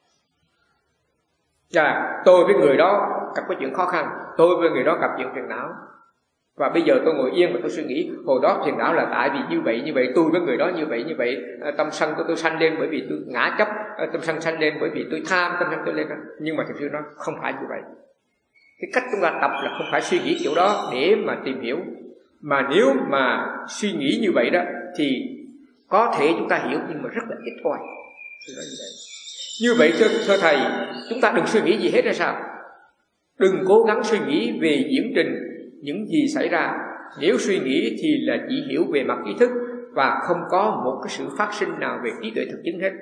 Dạ, tôi với người đó gặp cái chuyện khó khăn, tôi với người đó gặp chuyện phiền não, và bây giờ tôi ngồi yên và tôi suy nghĩ hồi đó phiền não là tại vì như vậy như vậy, tôi với người đó như vậy như vậy, tâm sân của tôi sanh lên bởi vì tôi ngã chấp, tâm sân sanh lên bởi vì tôi tham, tâm sân tôi lên. Nhưng mà thực sự nó không phải như vậy. Cái cách chúng ta tập là không phải suy nghĩ kiểu đó để mà tìm hiểu, mà nếu mà suy nghĩ như vậy đó thì có thể chúng ta hiểu nhưng mà rất là ít ỏi. Như vậy thưa, thưa thầy, chúng ta đừng suy nghĩ gì hết hay sao? Đừng cố gắng suy nghĩ về diễn trình những gì xảy ra. Nếu suy nghĩ thì là chỉ hiểu về mặt ý thức và không có một cái sự phát sinh nào về trí tuệ thực chứng hết.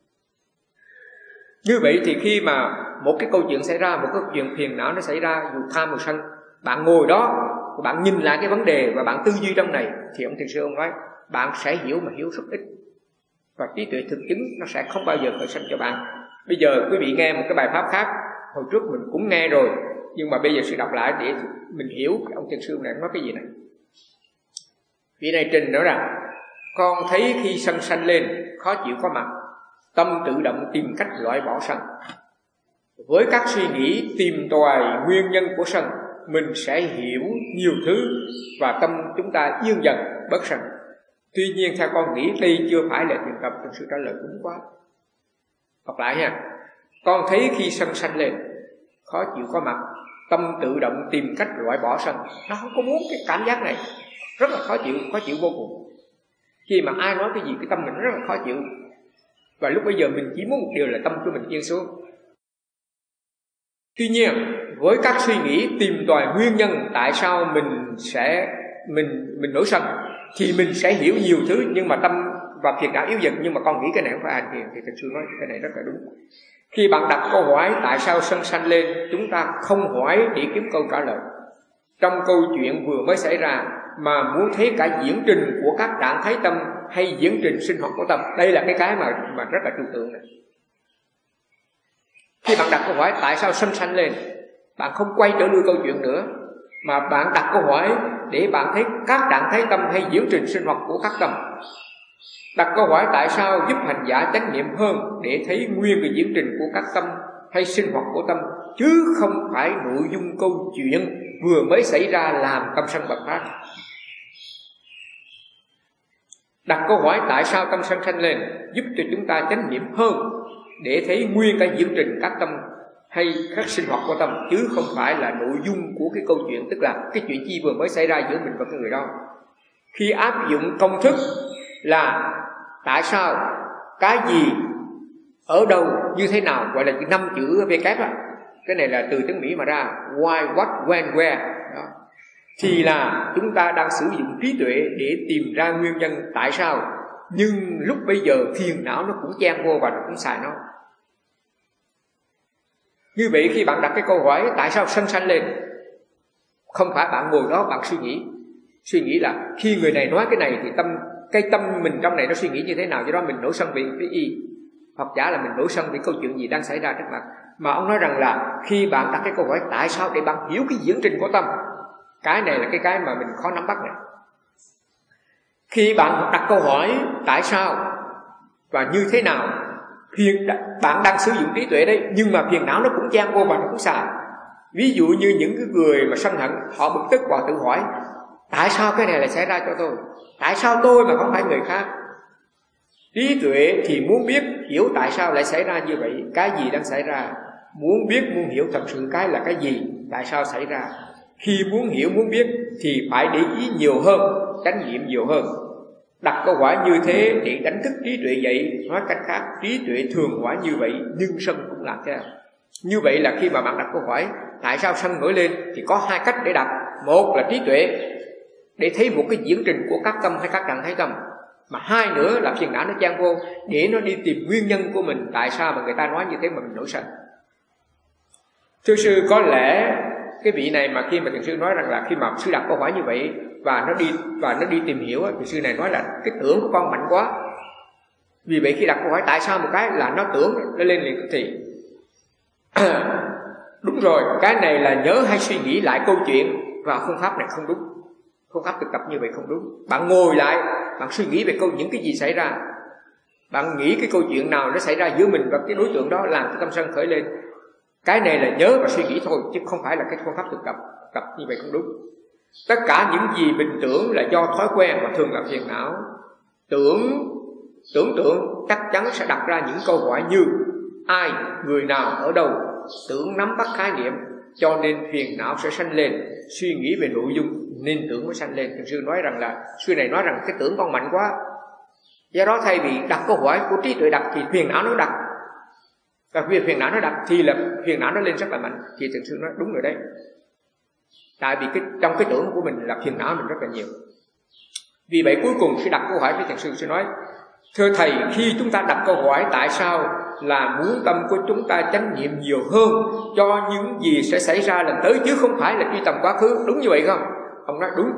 Như vậy thì khi mà một cái câu chuyện xảy ra, một cái câu chuyện phiền não nó xảy ra, dù tham dù sân, bạn ngồi đó, bạn nhìn lại cái vấn đề và bạn tư duy trong này, thì ông thiền sư ông nói bạn sẽ hiểu mà hiểu rất ít, và trí tuệ thực chứng nó sẽ không bao giờ khởi sinh cho bạn. Bây giờ quý vị nghe một cái bài pháp khác, hồi trước mình cũng nghe rồi, nhưng mà bây giờ sẽ đọc lại để mình hiểu ông thiền sư này nói cái gì này. Vị này trình nói rằng, con thấy khi sân sanh lên khó chịu có mặt, tâm tự động tìm cách loại bỏ sân. Với các suy nghĩ tìm tòi nguyên nhân của sân, mình sẽ hiểu nhiều thứ và tâm chúng ta yên dần bớt sân. Tuy nhiên theo con nghĩ đây chưa phải là trường hợp. Thiền sư trả lời đúng quá. Đọc lại nha. Con thấy khi sân sanh lên khó chịu có mặt, tâm tự động tìm cách loại bỏ sân. Nó không có muốn cái cảm giác này, rất là khó chịu, khó chịu vô cùng. Khi mà ai nói cái gì cái tâm mình rất là khó chịu, và lúc bây giờ mình chỉ muốn một điều là tâm của mình yên xuống. Tuy nhiên với các suy nghĩ tìm tòi nguyên nhân tại sao mình sẽ mình mình nổi sân, thì mình sẽ hiểu nhiều thứ, nhưng mà tâm và phiền não yếu dần. Nhưng mà con nghĩ cái này không phải hành thiền, thì thật sự nói cái này rất là đúng. Khi bạn đặt câu hỏi tại sao sân sanh lên, chúng ta không hỏi để kiếm câu trả lời. Trong câu chuyện vừa mới xảy ra mà muốn thấy cả diễn trình của các trạng thái tâm hay diễn trình sinh hoạt của tâm, đây là cái cái mà mà rất là trừu tượng này. Khi bạn đặt câu hỏi tại sao sân sanh lên, bạn không quay trở lui câu chuyện nữa, mà bạn đặt câu hỏi để bạn thấy các trạng thái tâm hay diễn trình sinh hoạt của các tâm. Đặt câu hỏi tại sao giúp hành giả chánh niệm hơn để thấy nguyên cái diễn trình của các tâm hay sinh hoạt của tâm, chứ không phải nội dung câu chuyện vừa mới xảy ra làm tâm sân bộc phát. Đặt câu hỏi tại sao tâm sân sanh lên giúp cho chúng ta chánh niệm hơn để thấy nguyên cái diễn trình các tâm hay các sinh hoạt của tâm, chứ không phải là nội dung của cái câu chuyện, tức là cái chuyện chi vừa mới xảy ra giữa mình và cái người đó. Khi áp dụng công thức là tại sao, cái gì, ở đâu, như thế nào, gọi là năm chữ V kép á, cái này là từ tiếng Mỹ mà ra, why, what, when, where đó. Thì là chúng ta đang sử dụng trí tuệ để tìm ra nguyên nhân tại sao, nhưng lúc bây giờ phiền não nó cũng chen vô và nó cũng xài nó. Như vậy khi bạn đặt cái câu hỏi tại sao sân sanh lên, không phải bạn ngồi đó bạn suy nghĩ. Suy nghĩ là khi người này nói cái này thì tâm cái tâm mình trong này nó suy nghĩ như thế nào, do đó mình nổi sân vì cái y. Hoặc giả là mình nổi sân vì câu chuyện gì đang xảy ra trước mặt. Mà ông nói rằng là khi bạn đặt cái câu hỏi tại sao để bạn hiểu cái diễn trình của tâm, cái này là cái cái mà mình khó nắm bắt này. Khi bạn đặt câu hỏi tại sao và như thế nào, phiền bạn đang sử dụng trí tuệ đấy, nhưng mà phiền não nó cũng chen vô và nó cũng xài. Ví dụ như những cái người mà sân hận, họ bực tức và tự hỏi tại sao cái này lại xảy ra cho tôi, tại sao tôi mà không phải người khác. Trí tuệ thì muốn biết, hiểu tại sao lại xảy ra như vậy, cái gì đang xảy ra. Muốn biết, muốn hiểu thật sự cái là cái gì, tại sao xảy ra. Khi muốn hiểu, muốn biết thì phải để ý nhiều hơn, chánh niệm nhiều hơn. Đặt câu hỏi như thế để đánh thức trí tuệ dậy. Nói cách khác, trí tuệ thường hỏi như vậy nhưng sân cũng làm theo. Như vậy là khi mà bạn đặt câu hỏi tại sao sân nổi lên thì có hai cách để đặt. Một là trí tuệ để thấy một cái diễn trình của các tâm hay các trạng thái tâm, mà hai nữa là phiền não nó chen vô để nó đi tìm nguyên nhân của mình, tại sao mà người ta nói như thế mà mình nổi sân. Thưa sư, có lẽ cái vị này mà khi mà thiền sư nói rằng là khi mà sư đặt câu hỏi như vậy và nó đi và nó đi tìm hiểu thì sư này nói là cái tưởng của con mạnh quá. Vì vậy khi đặt câu hỏi tại sao một cái là nó tưởng nó lên liền thì đúng rồi, cái này là nhớ hay suy nghĩ lại câu chuyện, và phương pháp này không đúng. Phương pháp thực tập như vậy không đúng. Bạn ngồi lại, bạn suy nghĩ về câu những cái gì xảy ra. Bạn nghĩ cái câu chuyện nào nó xảy ra giữa mình và cái đối tượng đó làm cho tâm sân khởi lên. Cái này là nhớ và suy nghĩ thôi, chứ không phải là cái phương pháp thực tập. Tập như vậy không đúng. Tất cả những gì mình tưởng là do thói quen và thường là phiền não. Tưởng, tưởng tượng chắc chắn sẽ đặt ra những câu hỏi như ai, người nào, ở đâu. Tưởng nắm bắt khái niệm, cho nên phiền não sẽ sanh lên. Suy nghĩ về nội dung nên tưởng mới sanh lên. Thiền sư nói rằng là sư này nói rằng cái tưởng con mạnh quá, do đó thay vì đặt câu hỏi của trí tuệ đặt thì phiền não nó đặt. Và vì phiền não nó đặt thì là phiền não nó lên rất là mạnh. Thì thiền sư nói đúng rồi đấy. Tại vì cái, trong cái tưởng của mình là phiền não mình rất là nhiều. Vì vậy cuối cùng khi đặt câu hỏi với thiền sư sẽ nói: thưa thầy, khi chúng ta đặt câu hỏi tại sao là muốn tâm của chúng ta chánh niệm nhiều hơn cho những gì sẽ xảy ra lần tới, chứ không phải là truy tầm quá khứ. Đúng như vậy không? Ông nói đúng.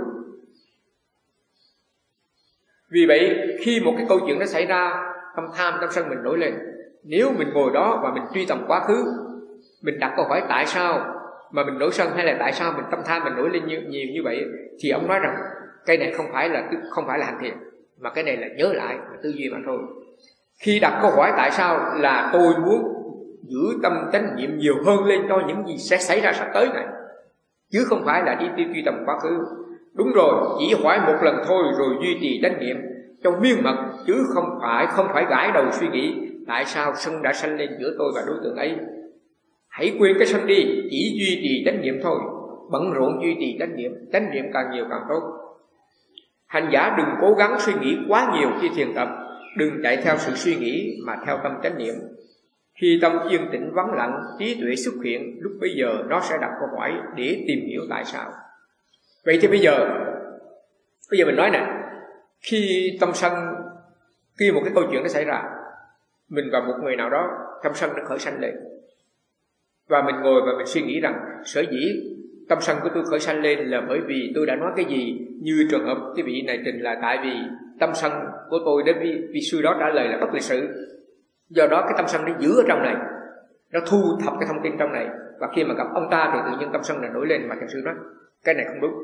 Vì vậy khi một cái câu chuyện nó xảy ra, tâm tham, tâm sân mình nổi lên. Nếu mình ngồi đó và mình truy tầm quá khứ, mình đặt câu hỏi tại sao mà mình nổi sân, hay là tại sao mình tâm tham mình nổi lên nhiều, nhiều như vậy, thì ông nói rằng cái này không phải là không phải là hành thiền, mà cái này là nhớ lại, là tư duy mà thôi. Khi đặt câu hỏi tại sao là tôi muốn giữ tâm chánh niệm nhiều hơn lên cho những gì sẽ xảy ra sắp tới này, chứ không phải là đi đi truy tầm quá khứ. Đúng rồi, chỉ hỏi một lần thôi rồi duy trì chánh niệm cho miên mật, chứ không phải không phải gãi đầu suy nghĩ tại sao sân đã sanh lên giữa tôi và đối tượng ấy. Hãy quên cái sân đi, chỉ duy trì chánh niệm thôi. Bận rộn duy trì chánh niệm, chánh niệm càng nhiều càng tốt. Hành giả đừng cố gắng suy nghĩ quá nhiều khi thiền tập, đừng chạy theo sự suy nghĩ mà theo tâm chánh niệm. Khi tâm yên tĩnh vắng lặng, trí tuệ xuất hiện, lúc bấy giờ nó sẽ đặt câu hỏi để tìm hiểu tại sao. Vậy thì bây giờ Bây giờ mình nói này, khi tâm sân, khi một cái câu chuyện nó xảy ra, mình và một người nào đó tâm sân nó khởi sanh lên, và mình ngồi và mình suy nghĩ rằng sở dĩ tâm sân của tôi khởi sanh lên là bởi vì tôi đã nói cái gì. Như trường hợp cái vị này trình là tại vì tâm sân của tôi đến vị, vị sư đó trả lời là bất lịch sự, do đó cái tâm sân nó giữ ở trong này, nó thu thập cái thông tin trong này, và khi mà gặp ông ta thì tự nhiên tâm sân này nổi lên. Mà thiền sư nói cái này không đúng.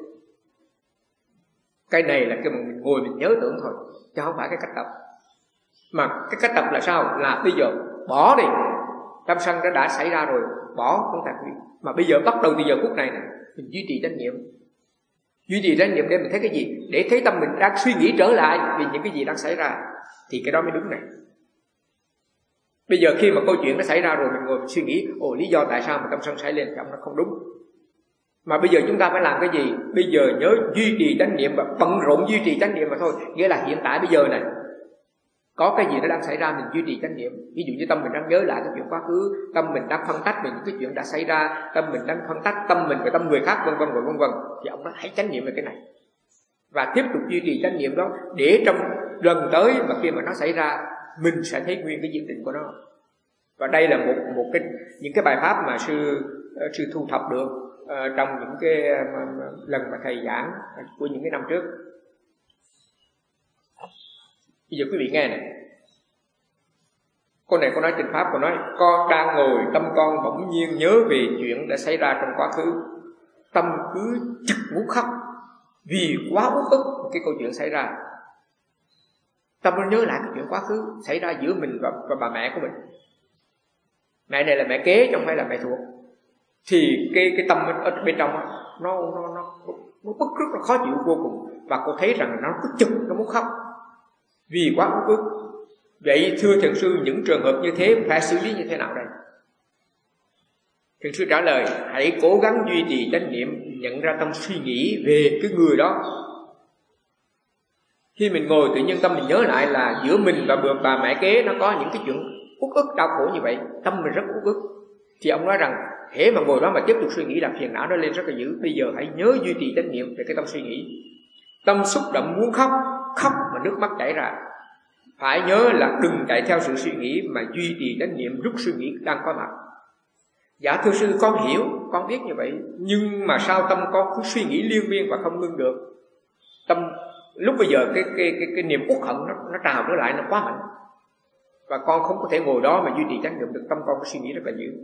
Cái này là cái mà mình ngồi mình nhớ tưởng thôi, chứ không phải cái cách tập. Mà cái cách tập là sao? Là bây giờ bỏ đi, tâm sân đã đã xảy ra rồi, bỏ không thành. Mà bây giờ bắt đầu từ giờ phút này này, mình duy trì chánh niệm, duy trì chánh niệm để mình thấy cái gì, để thấy tâm mình đang suy nghĩ trở lại vì những cái gì đang xảy ra, thì cái đó mới đúng này. Bây giờ khi mà câu chuyện nó xảy ra rồi, mình ngồi mình suy nghĩ ồ lý do tại sao mà tâm sân xảy lên, thì nó không đúng. Mà bây giờ chúng ta phải làm cái gì? Bây giờ nhớ duy trì chánh niệm và bận rộn duy trì chánh niệm mà thôi. Nghĩa là hiện tại bây giờ này có cái gì nó đang xảy ra, mình duy trì chánh niệm. Ví dụ như tâm mình đang nhớ lại cái chuyện quá khứ, tâm mình đang phân tách về những cái chuyện đã xảy ra, tâm mình đang phân tách tâm mình và tâm người khác, vân vân vân vân. Thì ông nói hãy chánh niệm về cái này và tiếp tục duy trì chánh niệm đó, để trong lần tới mà khi mà nó xảy ra, mình sẽ thấy nguyên cái diễn định của nó. Và đây là một một cái những cái bài pháp mà sư sư thu thập được uh, trong những cái uh, lần mà thầy giảng của những cái năm trước. Bây giờ quý vị nghe này, con này con nói trên pháp, con nói con đang ngồi, tâm con bỗng nhiên nhớ về chuyện đã xảy ra trong quá khứ, tâm cứ chực muốn khóc vì quá uất ức cái câu chuyện xảy ra. Tâm nó nhớ lại cái chuyện quá khứ xảy ra giữa mình và, và bà mẹ của mình. Mẹ này là mẹ kế chứ không phải là mẹ ruột. Thì cái cái tâm ở bên trong nó nó nó nó bức rất là khó chịu vô cùng, và cô thấy rằng nó cứ chực, nó muốn khóc vì quá uất ức. Vậy thưa thiền sư, những trường hợp như thế phải xử lý như thế nào đây? Thiền sư trả lời, hãy cố gắng duy trì chánh niệm, nhận ra tâm suy nghĩ về cái người đó. Khi mình ngồi tự nhiên tâm mình nhớ lại là giữa mình và bà mẹ kế nó có những cái chuyện uất ức đau khổ như vậy, tâm mình rất uất ức, thì ông nói rằng hễ mà ngồi đó mà tiếp tục suy nghĩ làm phiền não nó lên rất là dữ. Bây giờ hãy nhớ duy trì chánh niệm về cái tâm suy nghĩ. Tâm xúc động muốn khóc, khóc mà nước mắt chảy ra, phải nhớ là đừng chạy theo sự suy nghĩ mà duy trì chánh niệm lúc suy nghĩ đang có mặt. Dạ thưa sư, con hiểu, con biết như vậy, nhưng mà sao tâm con cứ suy nghĩ liên miên và không ngưng được? Tâm lúc bây giờ cái cái cái, cái niềm uất hận nó nó trào trở lại, nó quá mạnh, và con không có thể ngồi đó mà duy trì chánh niệm được, tâm con suy nghĩ rất là dữ.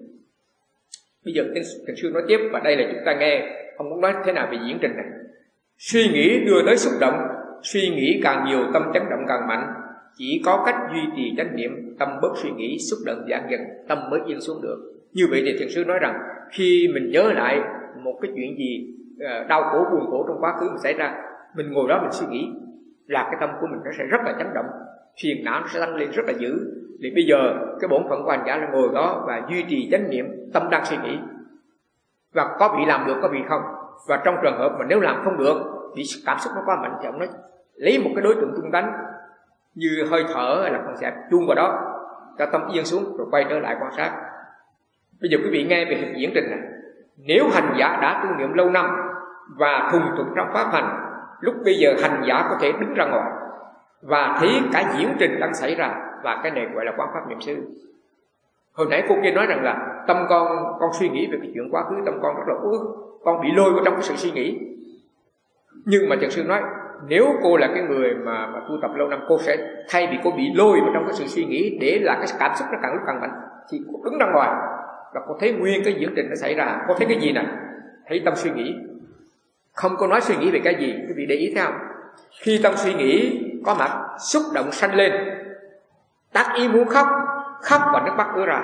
Bây giờ thiền sư nói tiếp, và đây là chúng ta nghe ông muốn nói thế nào về diễn trình này. Suy nghĩ đưa tới xúc động, suy nghĩ càng nhiều tâm chấn động càng mạnh. Chỉ có cách duy trì chánh niệm, tâm bớt suy nghĩ, xúc động giảm dần, tâm mới yên xuống được. Như vậy thì thiền sư nói rằng khi mình nhớ lại một cái chuyện gì đau khổ buồn khổ trong quá khứ mình xảy ra, mình ngồi đó mình suy nghĩ là cái tâm của mình nó sẽ rất là chấn động, phiền não nó sẽ tăng lên rất là dữ. Thì bây giờ cái bổn phận của hành giả là ngồi đó và duy trì chánh niệm, tâm đang suy nghĩ, và có bị làm được có bị không. Và trong trường hợp mà nếu làm không được, bị cảm xúc nó quá mạnh, thì ông nói lấy một cái đối tượng trung tánh như hơi thở là con sẽ chuông vào đó cho tâm yên xuống, rồi quay trở lại quan sát. Bây giờ quý vị nghe về diễn trình này. Nếu hành giả đã tu niệm lâu năm và thuần thục trong pháp hành, lúc bây giờ hành giả có thể đứng ra ngoài và thấy cả diễn trình đang xảy ra, và cái này gọi là quán pháp niệm xứ. Hồi nãy cô kia nói rằng là tâm con con suy nghĩ về cái chuyện quá khứ, tâm con rất là uất ức, con bị lôi vào trong cái sự suy nghĩ. Nhưng mà thiền sư nói nếu cô là cái người mà, mà tu tập lâu năm, cô sẽ thay vì cô bị lôi vào trong cái sự suy nghĩ để là cái cảm xúc nó càng lúc càng mạnh, thì cô đứng ra ngoài và cô thấy nguyên cái diễn trình nó xảy ra. Cô thấy cái gì nè? Thấy tâm suy nghĩ, không có nói suy nghĩ về cái gì. Quý vị để ý thấy không? Khi tâm suy nghĩ có mặt, xúc động sanh lên, tác ý muốn khóc, khóc và nước mắt ứa ra.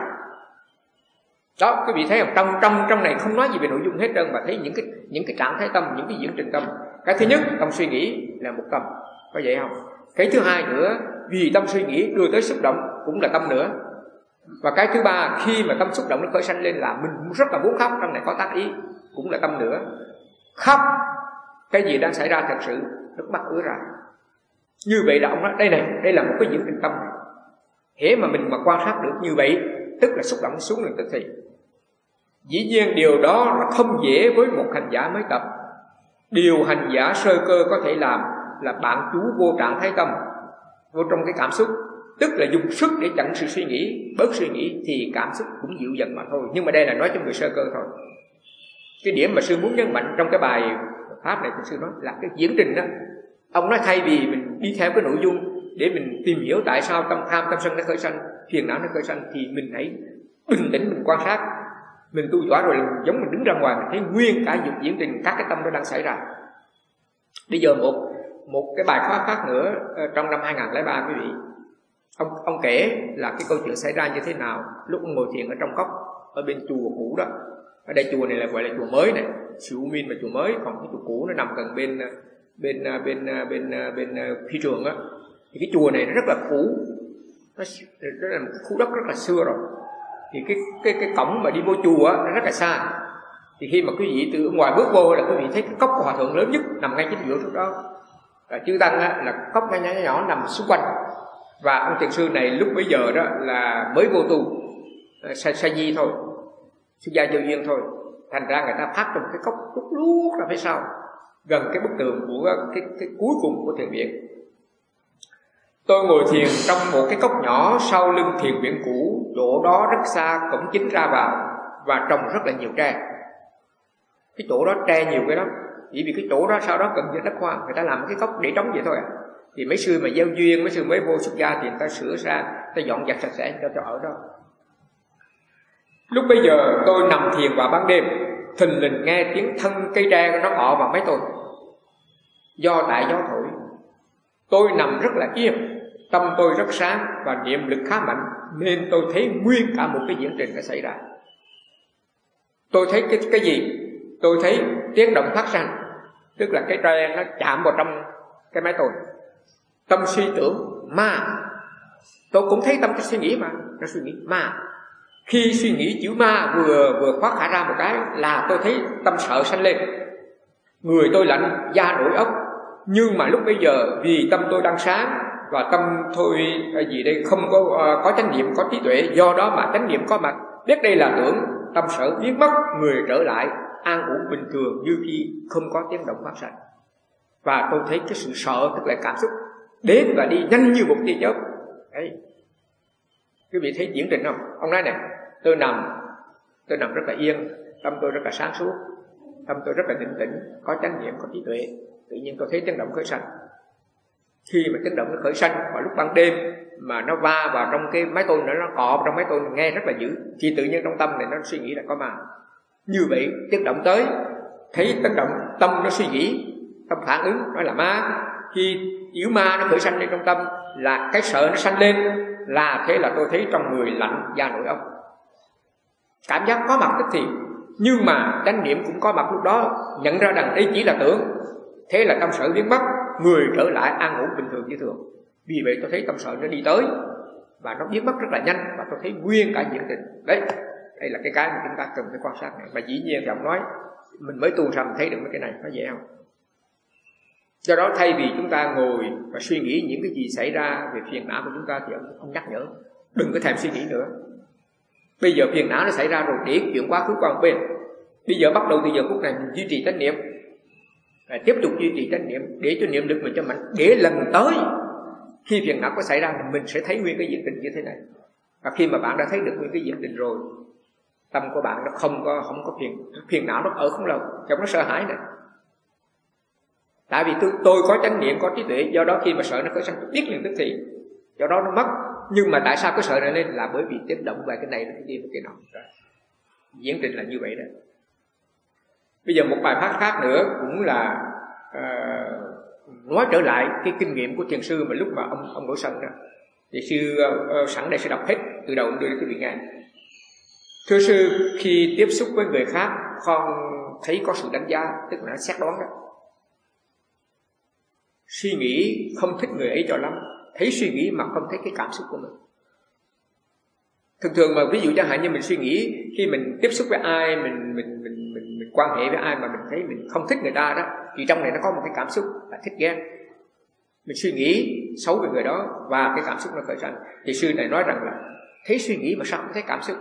Đó, quý vị thấy không? Trong trong trong này không nói gì về nội dung hết trơn, mà thấy những cái những cái trạng thái tâm, những cái diễn trình tâm. Cái thứ nhất, tâm suy nghĩ là một tâm, có vậy không? Cái thứ hai nữa, vì tâm suy nghĩ đưa tới xúc động cũng là tâm nữa. Và cái thứ ba, khi mà tâm xúc động nó khởi sanh lên là mình rất là muốn khóc, trong này có tác ý cũng là tâm nữa. Khóc, cái gì đang xảy ra thật sự, nước mắt ứa ra. Như vậy là ông nói đây này, đây là một cái diễn trình tâm. Hễ mà mình mà quan sát được như vậy, tức là xúc động xuống liền tức thì. Dĩ nhiên điều đó nó không dễ với một hành giả mới tập. Điều hành giả sơ cơ có thể làm là bạn trú vô trạng thái tâm, vô trong cái cảm xúc, tức là dùng sức để chặn sự suy nghĩ, bớt suy nghĩ, thì cảm xúc cũng dịu dần mà thôi. Nhưng mà đây là nói cho người sơ cơ thôi. Cái điểm mà sư muốn nhấn mạnh trong cái bài pháp này, sư nói là cái diễn trình đó. Ông nói thay vì mình đi theo cái nội dung để mình tìm hiểu tại sao tâm tham, tâm sân nó khởi sanh, phiền não nó khởi sanh, thì mình hãy bình tĩnh mình quan sát. Mình tu giỏi rồi, giống mình đứng ra ngoài mình thấy nguyên cả việc diễn trình các cái tâm nó đang xảy ra. Bây giờ một một cái bài pháp khác nữa trong năm hai không không ba, quý vị, ông ông kể là cái câu chuyện xảy ra như thế nào lúc ông ngồi thiền ở trong cốc ở bên chùa cũ đó. Ở đây chùa này là gọi là chùa mới này, Siêu Minh là chùa mới, còn cái chùa cũ nó nằm gần bên bên bên bên bên, bên phi trường á. Thì cái chùa này nó rất là cũ, nó, nó là một cái khu đất rất là xưa rồi. Thì cái cái cái cổng mà đi vô chùa á, nó rất là xa. Thì khi mà quý vị từ ngoài bước vô là quý vị thấy cái cốc của hòa thượng lớn nhất nằm ngay chính giữa chỗ đó. Và chư tăng á, là cốc nhỏ nhỏ nhỏ nằm xung quanh. Và ông thiền sư này lúc bấy giờ đó là mới vô tu, sa, sa di thôi, xuất gia vô duyên thôi. Thành ra người ta phát trong cái cốc lúc lúc ra phía sau, gần cái bức tường của cái, cái cuối cùng của thiền viện. Tôi ngồi thiền trong một cái cốc nhỏ sau lưng thiền viện cũ, chỗ đó rất xa cổng chính ra vào và trồng rất là nhiều tre. Cái chỗ đó tre nhiều cái lắm, chỉ vì cái chỗ đó sau đó cần về đất hoang, người ta làm cái cốc để trống vậy thôi à. Thì mấy sư mà gieo duyên, mấy sư mới vô xuất gia thì người ta sửa ra, người ta dọn dẹp sạch sẽ cho cho ở đó. Lúc bây giờ tôi nằm thiền vào ban đêm, thình lình nghe tiếng thân cây tre nó cọ vào mấy tôi. Do đại gió thổi, tôi nằm rất là yên, tâm tôi rất sáng và niệm lực khá mạnh, nên tôi thấy nguyên cả một cái diễn trình đã xảy ra. Tôi thấy cái cái gì? Tôi thấy tiếng động phát ra, tức là cái tre nó chạm vào trong cái máy tôi. Tâm suy tưởng ma, tôi cũng thấy tâm cái suy nghĩ mà, nó suy nghĩ ma. Khi suy nghĩ chữ ma vừa vừa khoác khả ra một cái là tôi thấy tâm sợ sanh lên, người tôi lạnh, da nổi ốc. Nhưng mà lúc bây giờ vì tâm tôi đang sáng và tâm thôi gì đây không có uh, có chánh niệm, có trí tuệ, do đó mà chánh niệm có mặt, biết đây là tưởng, tâm sợ biến mất, người trở lại an ổn bình thường như khi không có tiếng động phát sinh. Và tôi thấy cái sự sợ, tức là cảm xúc đến và đi nhanh như một tia chớp. Đấy, quý vị thấy diễn trình không? Ông nói này, tôi nằm, tôi nằm rất là yên, tâm tôi rất là sáng suốt, tâm tôi rất là định tĩnh, có chánh niệm, có trí tuệ. Tự nhiên tôi thấy tiếng động khởi sanh. Khi mà tiếng động nó khởi sanh vào lúc ban đêm mà nó va vào trong cái máy tôn nữa, nó cọ trong máy tôn nghe rất là dữ, thì tự nhiên trong tâm này nó suy nghĩ là có ma. Như vậy tiếng động tới, thấy tiếng động, tâm nó suy nghĩ, tâm phản ứng nói là ma. Khi chữ ma nó khởi sanh lên trong tâm là cái sợ nó sanh lên, là thế là tôi thấy trong người lạnh, da nổi ốc. Cảm giác có mặt tức thì, nhưng mà chánh niệm cũng có mặt lúc đó, nhận ra rằng đây chỉ là tưởng. Thế là tâm sợ biến mất, người trở lại an ổn bình thường như thường. Vì vậy tôi thấy tâm sợ nó đi tới và nó biến mất rất là nhanh, và tôi thấy nguyên cả diễn trình. Đấy, đây là cái cái mà chúng ta cần phải quan sát này. Mà dĩ nhiên giọng nói mình mới tu ra mình thấy được mấy cái này, nó dễ không? Do đó thay vì chúng ta ngồi và suy nghĩ những cái gì xảy ra về phiền não của chúng ta thì ông, ông nhắc nhở đừng có thèm suy nghĩ nữa. Bây giờ phiền não nó xảy ra rồi, để chuyện quá khứ qua một bên. Bây giờ bắt đầu từ giờ phút này mình duy trì chánh niệm, và tiếp tục duy trì chánh niệm để cho niệm lực mình cho mạnh, để lần tới khi phiền não có xảy ra thì mình sẽ thấy nguyên cái diễn trình như thế này. Và khi mà bạn đã thấy được nguyên cái diễn trình rồi, tâm của bạn nó không có không có phiền phiền não, nó ở không lâu, trong nó sợ hãi này. Tại vì tôi, tôi có chánh niệm, có trí tuệ, do đó khi mà sợ nó khởi sanh tôi biết liền tức thì, do đó nó mất. Nhưng mà tại sao cái sợ này lên là bởi vì tiếng động về cái này cái kia cái nọ. Diễn trình là như vậy đó. Bây giờ một bài phát khác nữa cũng là uh, nói trở lại cái kinh nghiệm của thiền sư mà lúc mà ông ông đổ sân đó. Thì sư uh, sẵn đây sẽ đọc hết từ đầu đưa đến quý vị nghe. Thưa sư, khi tiếp xúc với người khác con thấy có sự đánh giá, tức là nó xét đoán đó. Suy nghĩ không thích người ấy cho lắm, thấy suy nghĩ mà không thấy cái cảm xúc của mình. Thường thường mà ví dụ chẳng hạn như mình suy nghĩ khi mình tiếp xúc với ai, mình mình mình mình, mình quan hệ với ai mà mình thấy mình không thích người ta đó, thì trong này nó có một cái cảm xúc là thích ghét. Mình suy nghĩ xấu về người đó và cái cảm xúc nó khởi sanh. Thì sư này nói rằng là thấy suy nghĩ mà sao không thấy cảm xúc.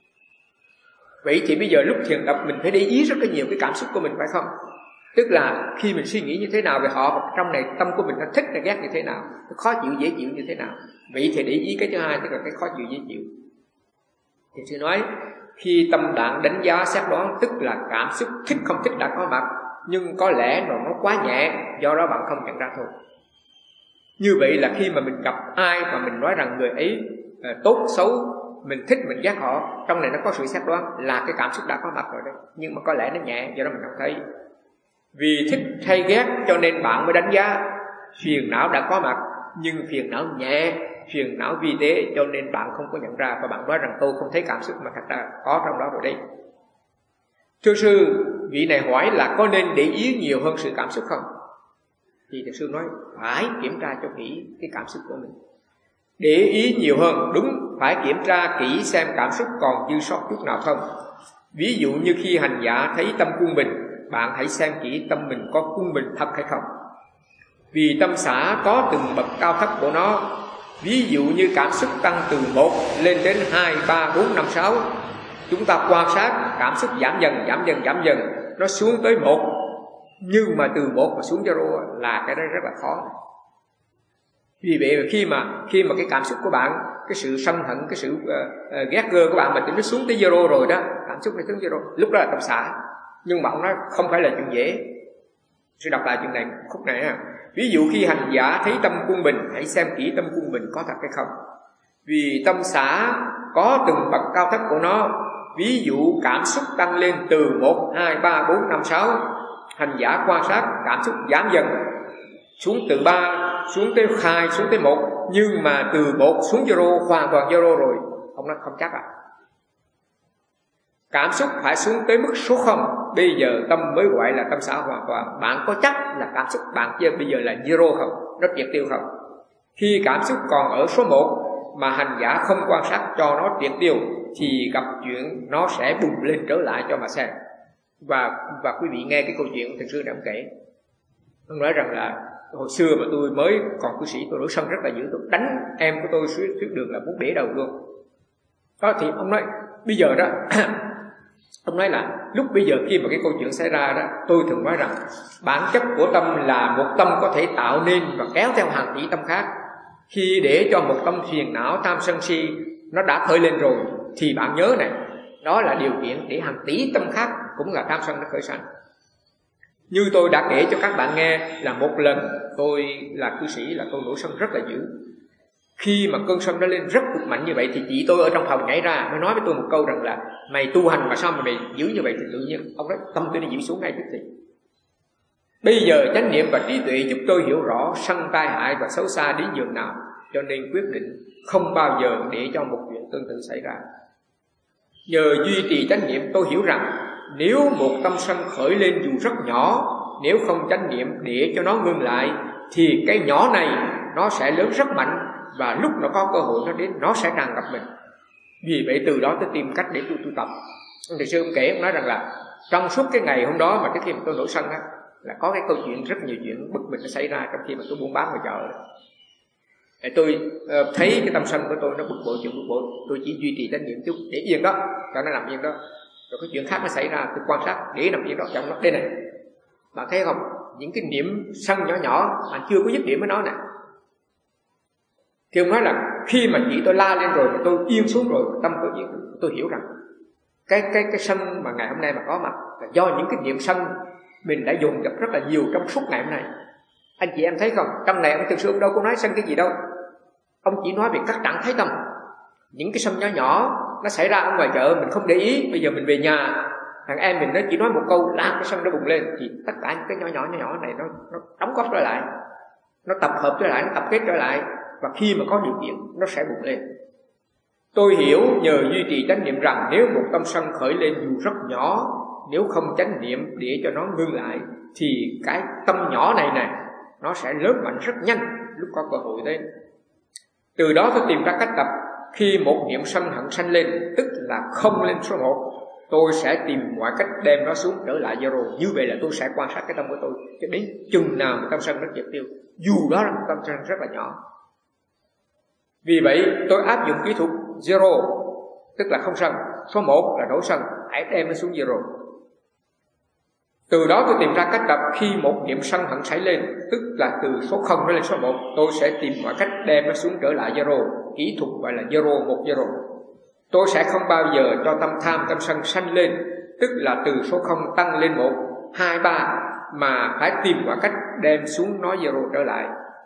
Vậy thì bây giờ lúc thiền tập mình phải để ý rất là nhiều cái cảm xúc của mình, phải không? Tức là khi mình suy nghĩ như thế nào về họ, trong này tâm của mình nó thích hay ghét như thế nào, nó khó chịu dễ chịu như thế nào. Vậy thì để ý cái thứ hai, tức là cái khó chịu dễ chịu. Thì sư nói khi tâm bạn đánh giá xét đoán, tức là cảm xúc thích không thích đã có mặt, nhưng có lẽ nó nó quá nhẹ, do đó bạn không nhận ra thôi. Như vậy là khi mà mình gặp ai mà mình nói rằng người ấy uh, tốt xấu, mình thích mình ghét họ, trong này nó có sự xét đoán là cái cảm xúc đã có mặt rồi đấy, nhưng mà có lẽ nó nhẹ, do đó mình không thấy. Vì thích hay ghét cho nên bạn mới đánh giá. Phiền não đã có mặt nhưng phiền não nhẹ, phiền não vi tế, cho nên bạn không có nhận ra, và bạn nói rằng tôi không thấy cảm xúc, mà thật ra có trong đó rồi đây. Thưa sư, vị này hỏi là có nên để ý nhiều hơn sự cảm xúc không? Thì thầy sư nói phải kiểm tra cho kỹ cái cảm xúc của mình. Để ý nhiều hơn, đúng, phải kiểm tra kỹ xem cảm xúc còn dư sót chút nào không. Ví dụ như khi hành giả thấy tâm quân bình, bạn hãy xem kỹ tâm mình có quân bình thật hay không. Vì tâm xã có từng bậc cao thấp của nó. Ví dụ như cảm xúc tăng từ một lên đến hai, ba, bốn, năm, sáu. Chúng ta quan sát cảm xúc giảm dần, giảm dần, giảm dần, nó xuống tới một. Nhưng mà từ một mà xuống zero là cái đó rất là khó. Vì vậy khi mà khi mà cái cảm xúc của bạn, cái sự sân hận, cái sự uh, uh, ghét gơ của bạn mà nó xuống tới zero rồi đó, cảm xúc nó xuống zero, lúc đó là tâm xã. Nhưng mà ông nói không phải là chuyện dễ. Sẽ đọc lại chuyện này, khúc này ha. Ví dụ khi hành giả thấy tâm quân bình, hãy xem kỹ tâm quân bình có thật hay không. Vì tâm xả có từng bậc cao thấp của nó. Ví dụ cảm xúc tăng lên từ một, hai, ba, bốn, năm, sáu. Hành giả quan sát cảm xúc giảm dần, xuống từ ba, xuống tới hai, xuống tới một. Nhưng mà từ một xuống zero, hoàn toàn zero rồi. Ông nói không chắc à. Cảm xúc phải xuống tới mức số không. Bây giờ tâm mới gọi là tâm xả hoàn toàn. Bạn có chắc là cảm xúc bạn chưa bây giờ là zero không? Nó triệt tiêu không? Khi cảm xúc còn ở số một mà hành giả không quan sát cho nó triệt tiêu, thì gặp chuyện nó sẽ bùng lên trở lại cho mà xem. Và và quý vị nghe cái câu chuyện Thiền sư đã kể. Ông nói rằng là hồi xưa mà tôi mới còn cư sĩ, tôi nổi sân rất là dữ, tôi đánh em của tôi suýt suýt đường là muốn bể đầu luôn. Đó thì ông nói bây giờ đó ông nói là lúc bây giờ khi mà cái câu chuyện xảy ra đó, tôi thường nói rằng bản chất của tâm là một tâm có thể tạo nên và kéo theo hàng tỷ tâm khác. Khi để cho một tâm phiền não tham sân si nó đã khởi lên rồi, thì bạn nhớ này, đó là điều kiện để hàng tỷ tâm khác cũng là tham sân nó khởi sanh. Như tôi đã kể cho các bạn nghe là một lần tôi là cư sĩ là tôi nổi sân rất là dữ. Khi mà cơn sân nó lên rất cực mạnh như vậy thì chị tôi ở trong phòng nhảy ra mới nói với tôi một câu rằng là mày tu hành mà sao mà mày dữ như vậy. Thì tự nhiên ông nói tâm tôi nó dịu xuống ngay tức thì. Bây giờ chánh niệm và trí tuệ giúp tôi hiểu rõ sân tai hại và xấu xa đến nhường nào, cho nên quyết định không bao giờ để cho một chuyện tương tự xảy ra. Nhờ duy trì chánh niệm, tôi hiểu rằng nếu một tâm sân khởi lên dù rất nhỏ, nếu không chánh niệm để cho nó ngưng lại, thì cái nhỏ này nó sẽ lớn rất mạnh, và lúc nó có cơ hội nó đến, nó sẽ tràn ngập mình. Vì vậy từ đó tôi tìm cách để tôi tu tập. Ông thầy sư ông kể, ông nói rằng là trong suốt cái ngày hôm đó mà trước khi mà tôi nổi sân á, là có cái câu chuyện rất nhiều chuyện bất bình nó xảy ra trong khi mà tôi buôn bán ngoài chợ. Để tôi uh, thấy cái tâm sân của tôi nó bực bội chuyện bực bội, tôi chỉ duy trì chánh niệm chút để yên đó, cho nó nằm yên đó. Rồi cái chuyện khác nó xảy ra, tôi quan sát để nằm yên đó trong nó. Đây này, bạn thấy không? Những cái niệm sân nhỏ nhỏ bạn chưa có dứt điểm với nó nè. Thì ông nói là khi mà chị tôi la lên rồi mà tôi yên xuống rồi, tâm tôi yên, tôi hiểu rằng cái cái cái sân mà ngày hôm nay mà có mặt là do những cái niệm sân mình đã dùng gặp rất là nhiều trong suốt ngày hôm nay. Anh chị em thấy không? Trong này ông thực sự ông đâu có nói sân cái gì đâu. Ông chỉ nói về các trạng thái tâm. Những cái sân nhỏ nhỏ nó xảy ra ở ngoài chợ mình không để ý, bây giờ mình về nhà thằng em mình nó chỉ nói một câu là cái sân nó bùng lên, thì tất cả những cái nhỏ nhỏ nhỏ nhỏ này nó nó đóng góp trở lại, nó tập hợp trở lại, nó tập kết trở lại, và khi mà có điều kiện nó sẽ bùng lên. Tôi hiểu nhờ duy trì chánh niệm rằng nếu một tâm sân khởi lên dù rất nhỏ, nếu không chánh niệm để cho nó ngưng lại, thì cái tâm nhỏ này này nó sẽ lớn mạnh rất nhanh lúc có cơ hội đến. Từ đó tôi tìm ra cách tập. Khi một niệm sân hận sanh lên, tức là không lên số một, tôi sẽ tìm mọi cách đem nó xuống trở lại zero. Như vậy là tôi sẽ quan sát cái tâm của tôi cho đến chừng nào mà tâm sân nó triệt tiêu, dù đó là một tâm sân rất là nhỏ. Vì vậy tôi áp dụng kỹ thuật zero, tức là không sân. Số một là nổi sân, hãy đem nó xuống zero. Từ đó tôi tìm ra cách tập. Khi một niệm sân hận xảy lên, tức là từ số không nó lên số một, tôi sẽ tìm mọi cách đem nó xuống trở lại zero. Kỹ thuật gọi là zero một zero. Tôi sẽ không bao giờ cho tâm tham tâm sân sanh lên, tức là từ số không tăng lên một, hai, ba, mà phải tìm mọi cách đem xuống nó zero trở lại.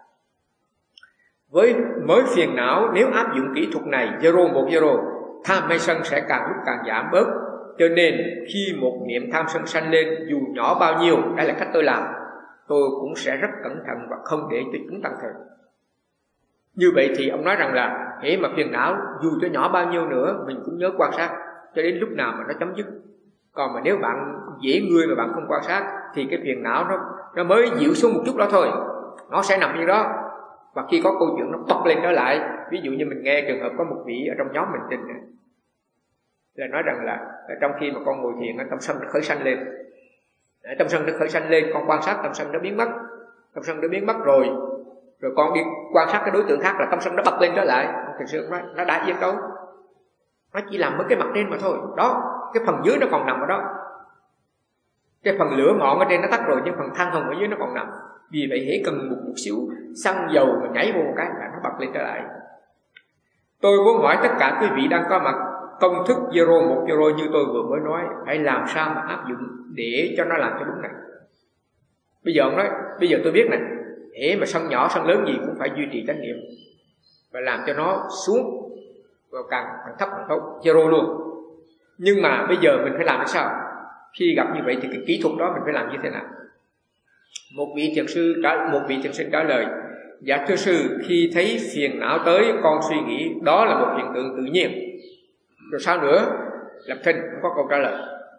Với mới phiền não, nếu áp dụng kỹ thuật này zero một zero, tham hay sân sẽ càng lúc càng giảm bớt. Cho nên khi một niệm tham sân sanh lên dù nhỏ bao nhiêu, đây là cách tôi làm, tôi cũng sẽ rất cẩn thận và không để cho chúng tăng thêm. Như vậy thì ông nói rằng là hễ mà phiền não dù cho nhỏ bao nhiêu nữa mình cũng nhớ quan sát cho đến lúc nào mà nó chấm dứt. Còn mà nếu bạn dễ người mà bạn không quan sát thì cái phiền não nó nó mới dịu xuống một chút đó thôi, nó sẽ nằm như đó. Và khi có câu chuyện nó bật lên trở lại, ví dụ như mình nghe trường hợp có một vị ở trong nhóm mình trình này, là nói rằng là trong khi mà con ngồi thiền, tâm sân nó khởi sanh lên, tâm sân nó khởi sanh lên, con quan sát tâm sân nó biến mất, tâm sân nó biến mất rồi, rồi con đi quan sát cái đối tượng khác là tâm sân nó bật lên trở lại. Thực sự nó, nó đã yên đâu, nó chỉ làm với cái mặt trên mà thôi. Đó, cái phần dưới nó còn nằm ở đó. Cái phần lửa ngọn ở trên nó tắt rồi, nhưng phần than hồng ở dưới nó còn nằm. Vì vậy hễ cần một chút xíu xăng dầu mà nhảy vô một cái là nó bật lên trở lại. Tôi muốn hỏi tất cả quý vị đang có mặt, công thức zero một zero như tôi vừa mới nói, phải làm sao mà áp dụng để cho nó làm cho đúng này. Bây giờ ông nói, bây giờ tôi biết này, Hễ mà sân nhỏ sân lớn gì cũng phải duy trì chánh niệm và làm cho nó xuống và càng, càng thấp càng tốt, zero luôn. Nhưng mà bây giờ mình phải làm thế sao? Khi gặp như vậy thì cái kỹ thuật đó mình phải làm như thế nào? Một vị thiền sư trả, một vị thiền sinh trả lời: dạ thưa sư, khi thấy phiền não tới con suy nghĩ đó là một hiện tượng tự nhiên. Rồi sao nữa? Làm thinh, không có câu trả lời.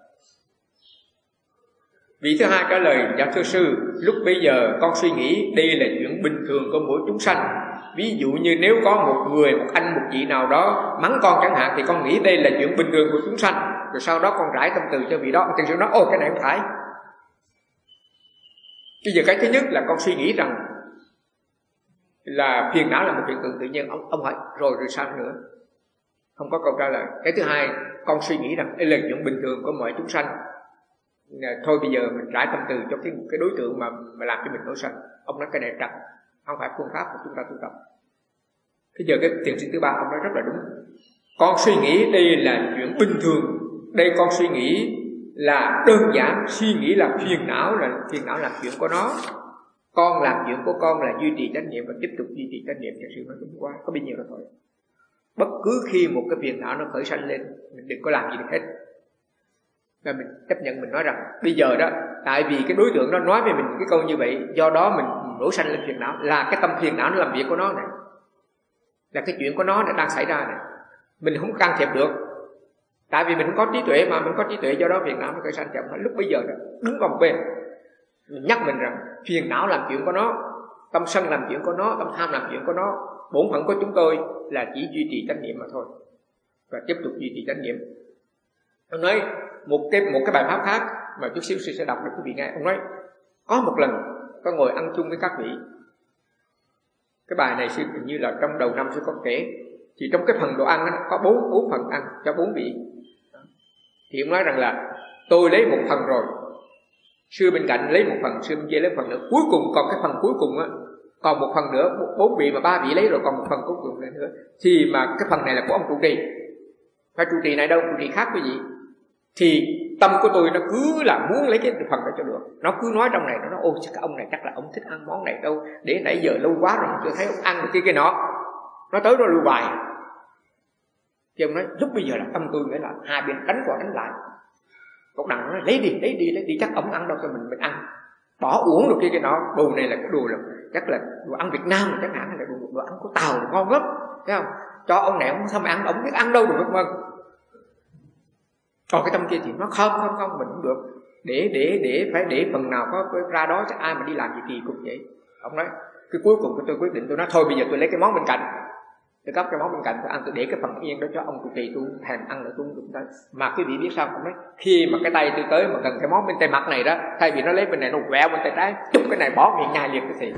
Vị thứ hai trả lời: dạ thưa sư, lúc bây giờ con suy nghĩ đây là chuyện bình thường của mỗi chúng sanh. Ví dụ như nếu có một người, một anh, một chị nào đó mắng con chẳng hạn, thì con nghĩ đây là chuyện bình thường của chúng sanh. Rồi sau đó con rải tâm từ cho vị đó, thiền sư nói: ôi cái này không phải. Bây giờ cái thứ nhất là con suy nghĩ rằng là phiền não là một hiện tượng tự nhiên. Ông, ông hỏi rồi rồi sao nữa? Không có câu trả lời. Cái thứ hai, con suy nghĩ rằng đây là chuyện bình thường của mọi chúng sanh. Thôi bây giờ mình rải tâm từ cho cái, cái đối tượng mà, mà làm cho mình nổi sân. Ông nói cái này trật, không phải phương pháp của chúng ta tu tập. Bây giờ cái thiền sinh thứ ba ông nói rất là đúng. Con suy nghĩ đây là chuyện bình thường. Đây con suy nghĩ là đơn giản, suy nghĩ là phiền não, là phiền não làm chuyện của nó. Con làm chuyện của con là duy trì chánh niệm và tiếp tục duy trì chánh niệm. Thiền sư nói đúng quá, có bao nhiêu là thôi. Bất cứ khi một cái phiền não nó khởi sanh lên, mình đừng có làm gì được hết. Và mình chấp nhận, mình nói rằng bây giờ đó, tại vì cái đối tượng nó nói với mình cái câu như vậy, do đó mình nổi sanh lên phiền não, là cái tâm phiền não nó làm việc của nó này, là cái chuyện của nó đã đang xảy ra này, mình không can thiệp được. Tại vì mình không có trí tuệ mà, mình có trí tuệ, do đó phiền não nó khởi sanh. Chậm lúc bây giờ đó, đứng vào một bên, mình nhắc mình rằng phiền não làm chuyện của nó, tâm sân làm chuyện của nó, tâm tham làm chuyện của nó. Bổn phận của chúng tôi là chỉ duy trì chánh niệm mà thôi, và tiếp tục duy trì chánh niệm. Ông nói một cái một cái bài pháp khác mà chút xíu sư sẽ đọc để quý vị nghe. Ông nói có một lần có ngồi ăn chung với các vị. Cái bài này sư hình như là trong đầu năm sư có kể. Thì trong cái phần đồ ăn đó, có bốn bốn phần ăn cho bốn vị. Thì ông nói rằng là tôi lấy một phần rồi, sư bên cạnh lấy một phần, sư bên kia lấy một phần nữa, cuối cùng còn cái phần cuối cùng á, còn một phần nữa, bốn vị mà ba vị lấy rồi, còn một phần cuối cùng nữa. Thì mà cái phần này là của ông trụ trì, phải trụ trì này đâu, trụ trì khác quý vị. Thì tâm của tôi nó cứ là muốn lấy cái phần đó cho được. Nó cứ nói trong này, nó nói ôi cái ông này chắc là ông thích ăn món này đâu, để nãy giờ lâu quá rồi chưa thấy ông ăn được cái cái nọ. Nó tới nó lưu bài. Thì ông nói lúc bây giờ là tâm tôi nghĩa là hai bên đánh qua đánh lại. Cậu đặng nói lấy đi, lấy đi, lấy đi, chắc ông ăn đâu cho mình mình ăn. Bỏ uống được cái cái nọ, đồ này là cái đồ là chắc là đồ ăn Việt Nam chẳng hạn, hay là đồ, đồ ăn của Tàu là ngon lắm, thấy không? Cho ông này ông không ăn, ông biết ăn đâu được không vâng? Còn cái tâm kia thì nó không không không mình không được, để để để phải để phần nào có, có ra đó, chắc ai mà đi làm gì kỳ cục vậy. Ông nói cái cuối cùng tôi quyết định, tôi nói thôi bây giờ tôi lấy cái món bên cạnh, tôi cấp cái món bên cạnh tôi ăn, tôi để cái phần yên đó cho ông trụ trì, tôi thèm ăn nữa tôi không được. Mà quý vị biết sao? Ông nói khi mà cái tay tôi tới mà gần cái món bên tay mặt này đó, thay vì nó lấy bên này nó quẹo bên tay trái, chúc cái này bỏ miệng nhai liền cái gì.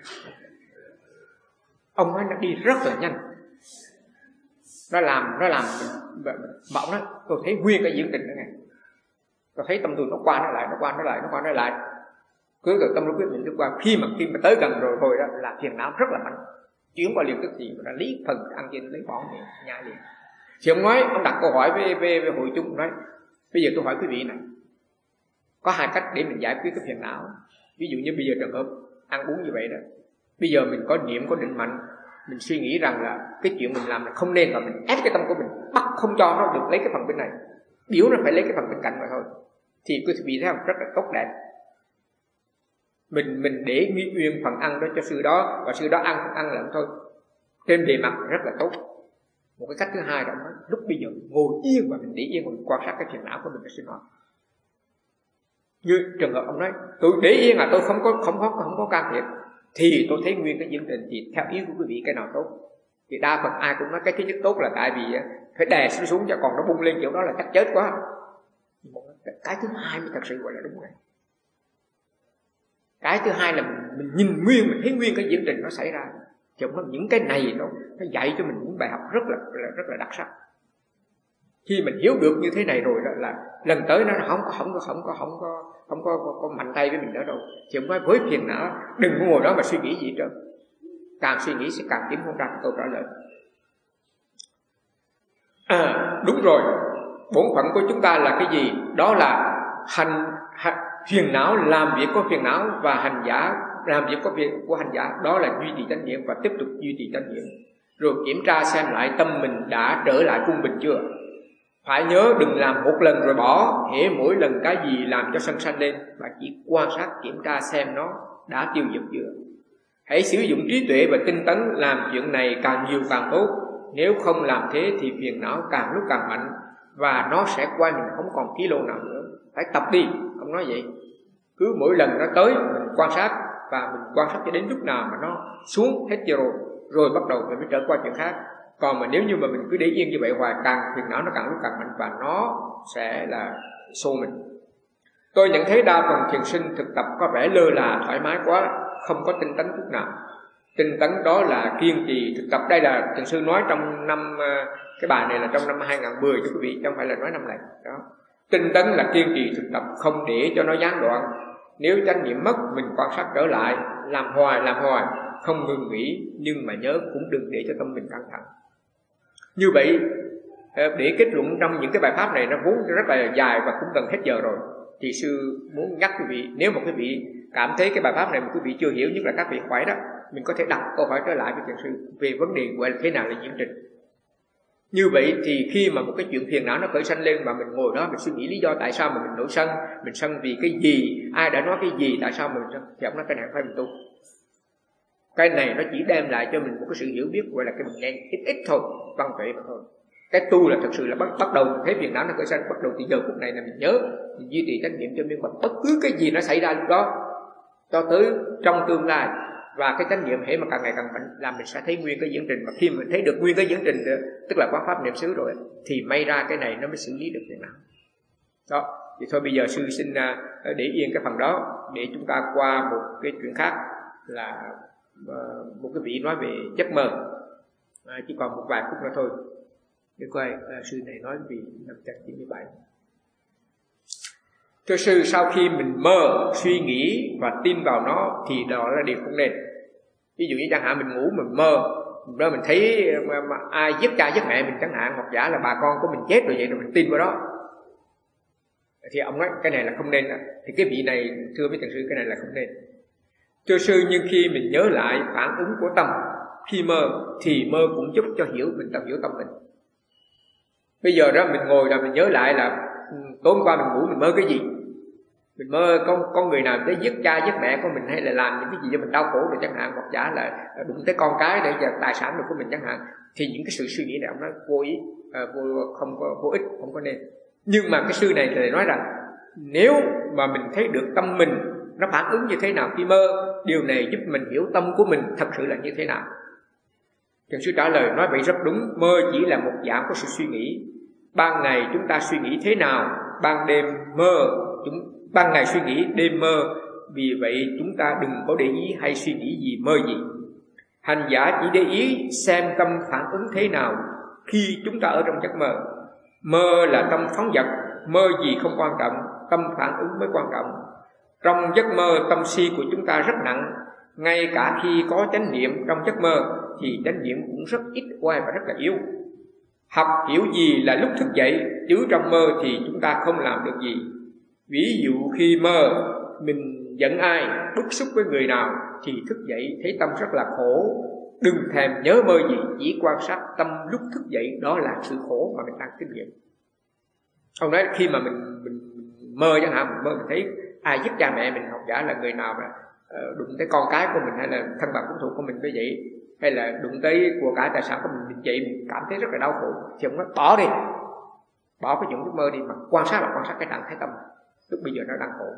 Ông nói nó đi rất là nhanh, nó làm nó làm mà ông nói tôi thấy nguyên cái diễn trình đó này, tôi thấy tâm tôi nó qua nó lại, nó qua nó lại, nó qua nó lại, cứ rồi tâm nó quyết định nó qua. Khi mà khi mà tới gần rồi rồi đó là phiền não rất là mạnh, chuyển qua liền tức gì mà nó lấy phần ăn trên lấy bỏ miệng nhai liền. Thì ông nói, ông đặt câu hỏi với, với, với hội chúng, nói bây giờ tôi hỏi quý vị này, có hai cách để mình giải quyết cái phiền não. Ví dụ như bây giờ trường hợp ăn uống như vậy đó, bây giờ mình có niệm, có định mạnh, mình suy nghĩ rằng là cái chuyện mình làm là không nên, và mình ép cái tâm của mình bắt không cho nó được lấy cái phần bên này, biểu nó phải lấy cái phần bên cạnh mà thôi, thì quý vị thấy không, rất là tốt đẹp. Mình mình để nguyên nguyên phần ăn đó cho sư đó, và sư đó ăn không ăn là thôi, trên bề mặt rất là tốt. Một cái cách thứ hai là nói lúc bây giờ ngồi yên và mình để yên, mình quan sát cái phiền não của mình là sinh hoạt. Như trường hợp ông nói tôi để yên là tôi không có không có không có can thiệp, thì tôi thấy nguyên cái diễn trình, thì theo ý của quý vị cái nào tốt? Thì đa phần ai cũng nói cái thứ nhất tốt, là tại vì phải đè xuống xuống cho, còn nó bung lên kiểu đó là chắc chết quá. Cái thứ hai mới thật sự gọi là đúng này. Cái thứ hai là mình, mình nhìn nguyên, mình thấy nguyên cái diễn trình nó xảy ra. Chứ không, những cái này nó, nó dạy cho mình những bài học rất là, là rất là đặc sắc. Khi mình hiểu được như thế này rồi đó, là lần tới nó không có không có không có không có không có, có, có mạnh tay với mình nữa đâu. Chứ không phải với phiền não đừng có ngồi đó mà suy nghĩ gì hết trơn. Càng suy nghĩ sẽ càng tìm không ra câu trả lời. À, đúng rồi, bổn phận của chúng ta là cái gì? Đó là hành, hành phiền não, làm việc của phiền não, và hành giả làm việc có việc của hành giả, đó là duy trì chánh niệm và tiếp tục duy trì chánh niệm. Rồi kiểm tra xem lại tâm mình đã trở lại quân bình chưa. Phải nhớ đừng làm một lần rồi bỏ, hễ mỗi lần cái gì làm cho sân sanh lên, và chỉ quan sát kiểm tra xem nó đã tiêu diệt chưa. Hãy sử dụng trí tuệ và tinh tấn làm chuyện này càng nhiều càng tốt. Nếu không làm thế thì phiền não càng lúc càng mạnh, và nó sẽ quay mình không còn ký lô nào nữa. Phải tập đi, không nói vậy. Cứ mỗi lần nó tới mình quan sát, và mình quan sát cho đến lúc nào mà nó xuống hết chưa rồi, rồi bắt đầu mình mới trở qua chuyện khác. Còn mà nếu như mà mình cứ để yên như vậy hoài, càng phiền não nó càng lúc càng mạnh, và nó sẽ là xô mình. Tôi nhận thấy đa phần thiền sinh thực tập có vẻ lơ là, thoải mái quá, không có tinh tấn chút nào. Tinh tấn đó là kiên trì thực tập. Đây là thiền sư nói trong năm, cái bài này là trong năm hai không một không cho quý vị, chứ không phải là nói năm này đó. Tinh tấn là kiên trì thực tập, không để cho nó gián đoạn. Nếu chánh niệm mất, mình quan sát trở lại, làm hoài làm hoài, không ngừng nghỉ, nhưng mà nhớ cũng đừng để cho tâm mình căng thẳng. Như vậy, để kết luận trong những cái bài pháp này nó vốn rất là dài và cũng gần hết giờ rồi, thì sư muốn nhắc quý vị, nếu mà quý vị cảm thấy cái bài pháp này mà quý vị chưa hiểu, nhất là các vị khỏe đó, mình có thể đặt câu hỏi trở lại với thiền sư về vấn đề gọi là thế nào là diễn trình. Như vậy thì khi mà một cái chuyện phiền não nó khởi sanh lên, mà mình ngồi đó mình suy nghĩ lý do tại sao mà mình nổi sân, mình sân vì cái gì, ai đã nói cái gì, tại sao mình sân, thì ông nói cái này phải mình tu. Cái này nó chỉ đem lại cho mình một cái sự hiểu biết gọi là cái mình nghe ít ít thôi, văn tuệ mà thôi. Cái tu là thật sự là bắt bắt đầu mình thấy phiền não nó khởi sanh, bắt đầu từ giờ phút này là mình nhớ, mình duy trì chánh niệm cho miên bất cứ cái gì nó xảy ra lúc đó cho tới trong tương lai. Và cái chánh niệm hễ mà càng ngày càng mạnh làm mình sẽ thấy nguyên cái diễn trình. Mà khi mình thấy được nguyên cái diễn trình đó, tức là quán pháp niệm xứ rồi, thì may ra cái này nó mới xử lý được phiền não. Đó, thì thôi bây giờ sư xin để yên cái phần đó, để chúng ta qua một cái chuyện khác, là một cái vị nói về giấc mơ. À, chỉ còn một vài phút nữa thôi để coi à, sư này nói vì năm trăm chín mươi bảy. Thưa sư, sau khi mình mơ, suy nghĩ và tin vào nó thì đó là điều không nên. Ví dụ như chẳng hạn mình ngủ mình mơ, đó mình thấy mà, mà ai giết cha giết mẹ mình chẳng hạn, hoặc giả là bà con của mình chết rồi vậy, rồi mình tin vào đó, thì ông nói cái này là không nên đó. Thì cái vị này thưa với thiền sư, cái này là không nên. Thưa sư, nhưng khi mình nhớ lại phản ứng của tâm khi mơ, thì mơ cũng giúp cho hiểu mình, tập hiểu tâm mình. Bây giờ đó mình ngồi là mình nhớ lại là tối hôm qua mình ngủ mình mơ cái gì. Mình mơ có, có người nào để giết cha giết mẹ của mình, hay là làm những cái gì cho mình đau khổ rồi chẳng hạn, hoặc giả là đụng tới con cái để giờ tài sản được của mình chẳng hạn, thì những cái sự suy nghĩ này ông nói vô ý, à, vô, không có vô ích, không có nên. Nhưng mà cái sư này thì nói rằng nếu mà mình thấy được tâm mình nó phản ứng như thế nào khi mơ, điều này giúp mình hiểu tâm của mình thật sự là như thế nào. Thiền sư trả lời nói vậy rất đúng. Mơ chỉ là một dạng của sự suy nghĩ. Ban ngày chúng ta suy nghĩ thế nào, ban đêm mơ chúng ban ngày suy nghĩ, đêm mơ. Vì vậy chúng ta đừng có để ý hay suy nghĩ gì mơ gì. Hành giả chỉ để ý xem tâm phản ứng thế nào khi chúng ta ở trong giấc mơ. Mơ là tâm phóng dật, mơ gì không quan trọng, tâm phản ứng mới quan trọng. Trong giấc mơ tâm si của chúng ta rất nặng. Ngay cả khi có chánh niệm trong giấc mơ thì chánh niệm cũng rất ít oai và rất là yếu. Học hiểu gì là lúc thức dậy, chứ trong mơ thì chúng ta không làm được gì. Ví dụ khi mơ mình giận ai, bức xúc với người nào, thì thức dậy thấy tâm rất là khổ. Đừng thèm nhớ mơ gì, chỉ quan sát tâm lúc thức dậy, đó là sự khổ mà mình đang kinh nghiệm. Ông nói khi mà mình, mình mơ chẳng hạn, mình mơ mình thấy ai giết cha mẹ mình, học giả là người nào mà uh, đụng tới con cái của mình, hay là thân bằng cũng thuộc của mình như vậy, hay là đụng tới của cải tài sản của mình, mình dậy mình cảm thấy rất là đau khổ, thì ông nói bỏ đi, bỏ cái những giấc mơ đi, mà quan sát là quan sát cái trạng thái tâm lúc bây giờ nó đang khổ.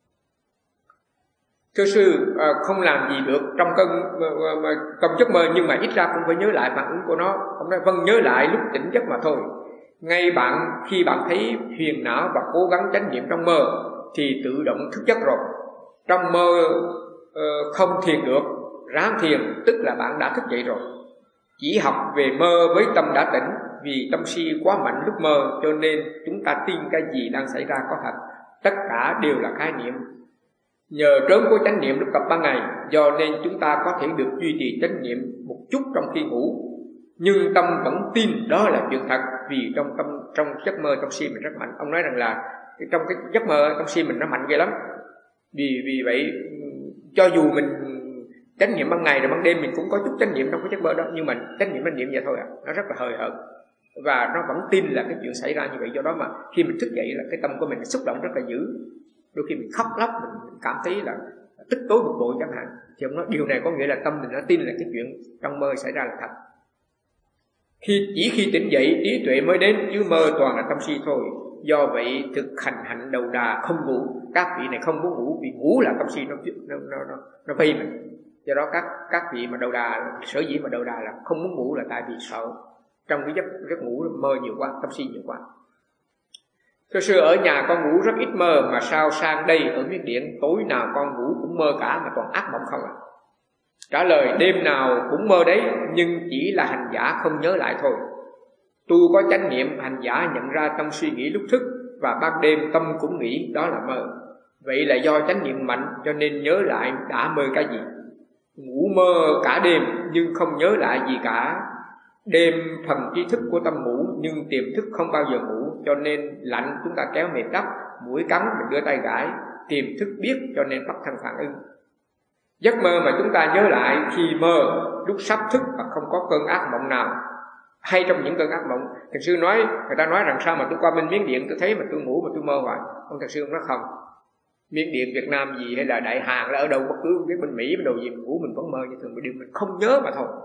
Thưa sư, à, không làm gì được trong cơn trong giấc mơ, nhưng mà ít ra cũng phải nhớ lại phản ứng của nó. Ông nói vâng, nhớ lại lúc tỉnh giấc mà thôi. Ngay bạn khi bạn thấy phiền não và cố gắng chánh niệm trong mơ thì tự động thức giấc rồi. Trong mơ uh, không thiền được, ráng thiền tức là bạn đã thức dậy rồi. Chỉ học về mơ với tâm đã tỉnh, vì tâm si quá mạnh lúc mơ, cho nên chúng ta tin cái gì đang xảy ra có thật. Tất cả đều là khái niệm. Nhờ trớn của chánh niệm lúc tập ban ngày, do nên chúng ta có thể được duy trì chánh niệm một chút trong khi ngủ, nhưng tâm vẫn tin đó là chuyện thật, vì trong tâm trong giấc mơ trong si mình rất mạnh. Ông nói rằng là trong cái giấc mơ trong si mình nó mạnh ghê lắm. Vì vì vậy cho dù mình chánh niệm ban ngày rồi ban đêm mình cũng có chút chánh niệm trong cái giấc mơ đó, nhưng mà chánh niệm chánh niệm vậy thôi à, nó rất là hời hợt và nó vẫn tin là cái chuyện xảy ra như vậy. Do đó mà khi mình thức dậy là cái tâm của mình xúc động rất là dữ, đôi khi mình khóc lóc, mình cảm thấy là tức tối bực bội chẳng hạn, thì ông nói điều này có nghĩa là tâm mình nó tin là cái chuyện trong mơ xảy ra là thật. Khi chỉ khi tỉnh dậy trí tuệ mới đến, chứ mơ toàn là tâm si thôi. Do vậy thực hành hạnh đầu đà không ngủ. Các vị này không muốn ngủ vì ngủ là tâm si nó nó nó nó, nó vây mình. Do đó các các vị mà đầu đà, sở dĩ mà đầu đà là không muốn ngủ là tại vì sợ trong cái giấc giấc ngủ mơ nhiều quá, tâm si nhiều quá. Thưa sư, ở nhà con ngủ rất ít mơ, mà sao sang đây ở Miến Điện tối nào con ngủ cũng mơ cả, mà còn ác mộng không ạ? À? Trả lời đêm nào cũng mơ đấy, nhưng chỉ là hành giả không nhớ lại thôi. Tu có chánh niệm, hành giả nhận ra tâm suy nghĩ lúc thức, và ban đêm tâm cũng nghĩ đó là mơ. Vậy là do chánh niệm mạnh cho nên nhớ lại đã mơ cái gì. Ngủ mơ cả đêm nhưng không nhớ lại gì cả. Đêm phần trí thức của tâm ngủ, nhưng tiềm thức không bao giờ ngủ, cho nên lạnh chúng ta kéo mệt đắp, mũi cắn mình đưa tay gãi. Tiềm thức biết cho nên bắt thân phản ứng. Giấc mơ mà chúng ta nhớ lại khi mơ lúc sắp thức và không có cơn ác mộng nào. Hay trong những cơn ác mộng, Thiền sư nói, người ta nói rằng sao mà tôi qua bên Miến Điện tôi thấy mà tôi ngủ mà tôi mơ hoài. Ông Thiền sư ông nói không, Miến Điện Việt Nam gì hay là Đại Hàn là ở đâu bất cứ biết bên Mỹ bên đâu gì mình ngủ mình vẫn mơ như thường, mà điều mình không nhớ mà thôi.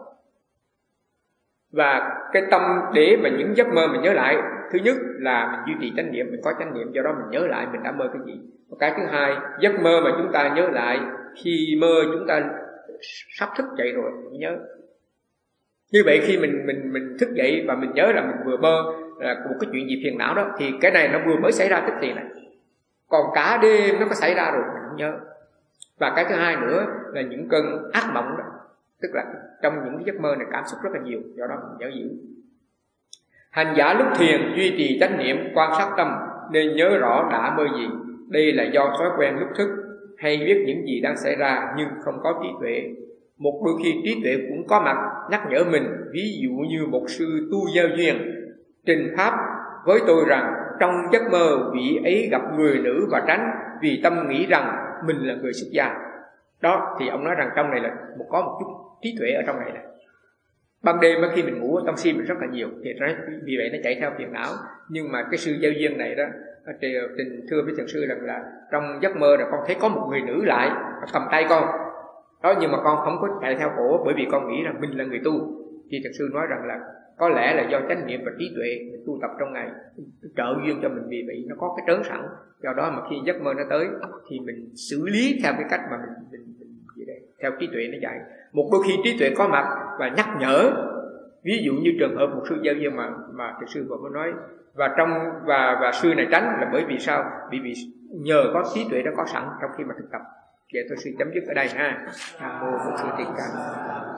Và cái tâm để mà những giấc mơ mình nhớ lại, thứ nhất là mình duy trì chánh niệm, mình có chánh niệm, do đó mình nhớ lại mình đã mơ cái gì. Và cái thứ hai, giấc mơ mà chúng ta nhớ lại khi mơ chúng ta sắp thức dậy rồi mình nhớ. Như vậy khi mình mình mình thức dậy và mình nhớ là mình vừa mơ là một cái chuyện gì phiền não đó, thì cái này nó vừa mới xảy ra tức thì này. Còn cả đêm nó có xảy ra rồi mình không nhớ. Và cái thứ hai nữa là những cơn ác mộng đó, tức là trong những cái giấc mơ này cảm xúc rất là nhiều, do đó mình nhớ giữ. Hành giả lúc thiền duy trì chánh niệm quan sát tâm nên nhớ rõ đã mơ gì. Đây là do thói quen lúc thức hay biết những gì đang xảy ra nhưng không có trí tuệ. Một đôi khi trí tuệ cũng có mặt nhắc nhở mình, ví dụ như một sư tu giao duyên trình pháp với tôi rằng trong giấc mơ vị ấy gặp người nữ và tránh vì tâm nghĩ rằng mình là người xuất gia. Đó thì ông nói rằng trong này là một có một chút trí tuệ ở trong này này. Ban đêm khi mình ngủ tâm si mình rất là nhiều, thì nói, vì vậy nó chạy theo phiền não. Nhưng mà cái sư giao duyên này đó, thì tình thưa với thiền sư rằng là trong giấc mơ là con thấy có một người nữ lại cầm tay con đó, nhưng mà con không có chạy theo cổ, bởi vì con nghĩ rằng mình là người tu. Thì thiền sư nói rằng là có lẽ là do chánh niệm và trí tuệ mình tu tập trong ngày trợ duyên cho mình, vì vậy nó có cái trớn sẵn. Do đó mà khi giấc mơ nó tới thì mình xử lý theo cái cách mà mình, mình, mình gì đây, theo trí tuệ nó dạy. Một đôi khi trí tuệ có mặt và nhắc nhở, ví dụ như trường hợp một sư giao duyên mà mà thiền sư vừa mới nói, và trong và và sư này tránh là bởi vì sao? Vì vì nhờ có trí tuệ nó có sẵn trong khi mà thực tập. Vậy tôi xin chấm dứt ở đây ha. Nam mô Bổn Sư Thích Ca.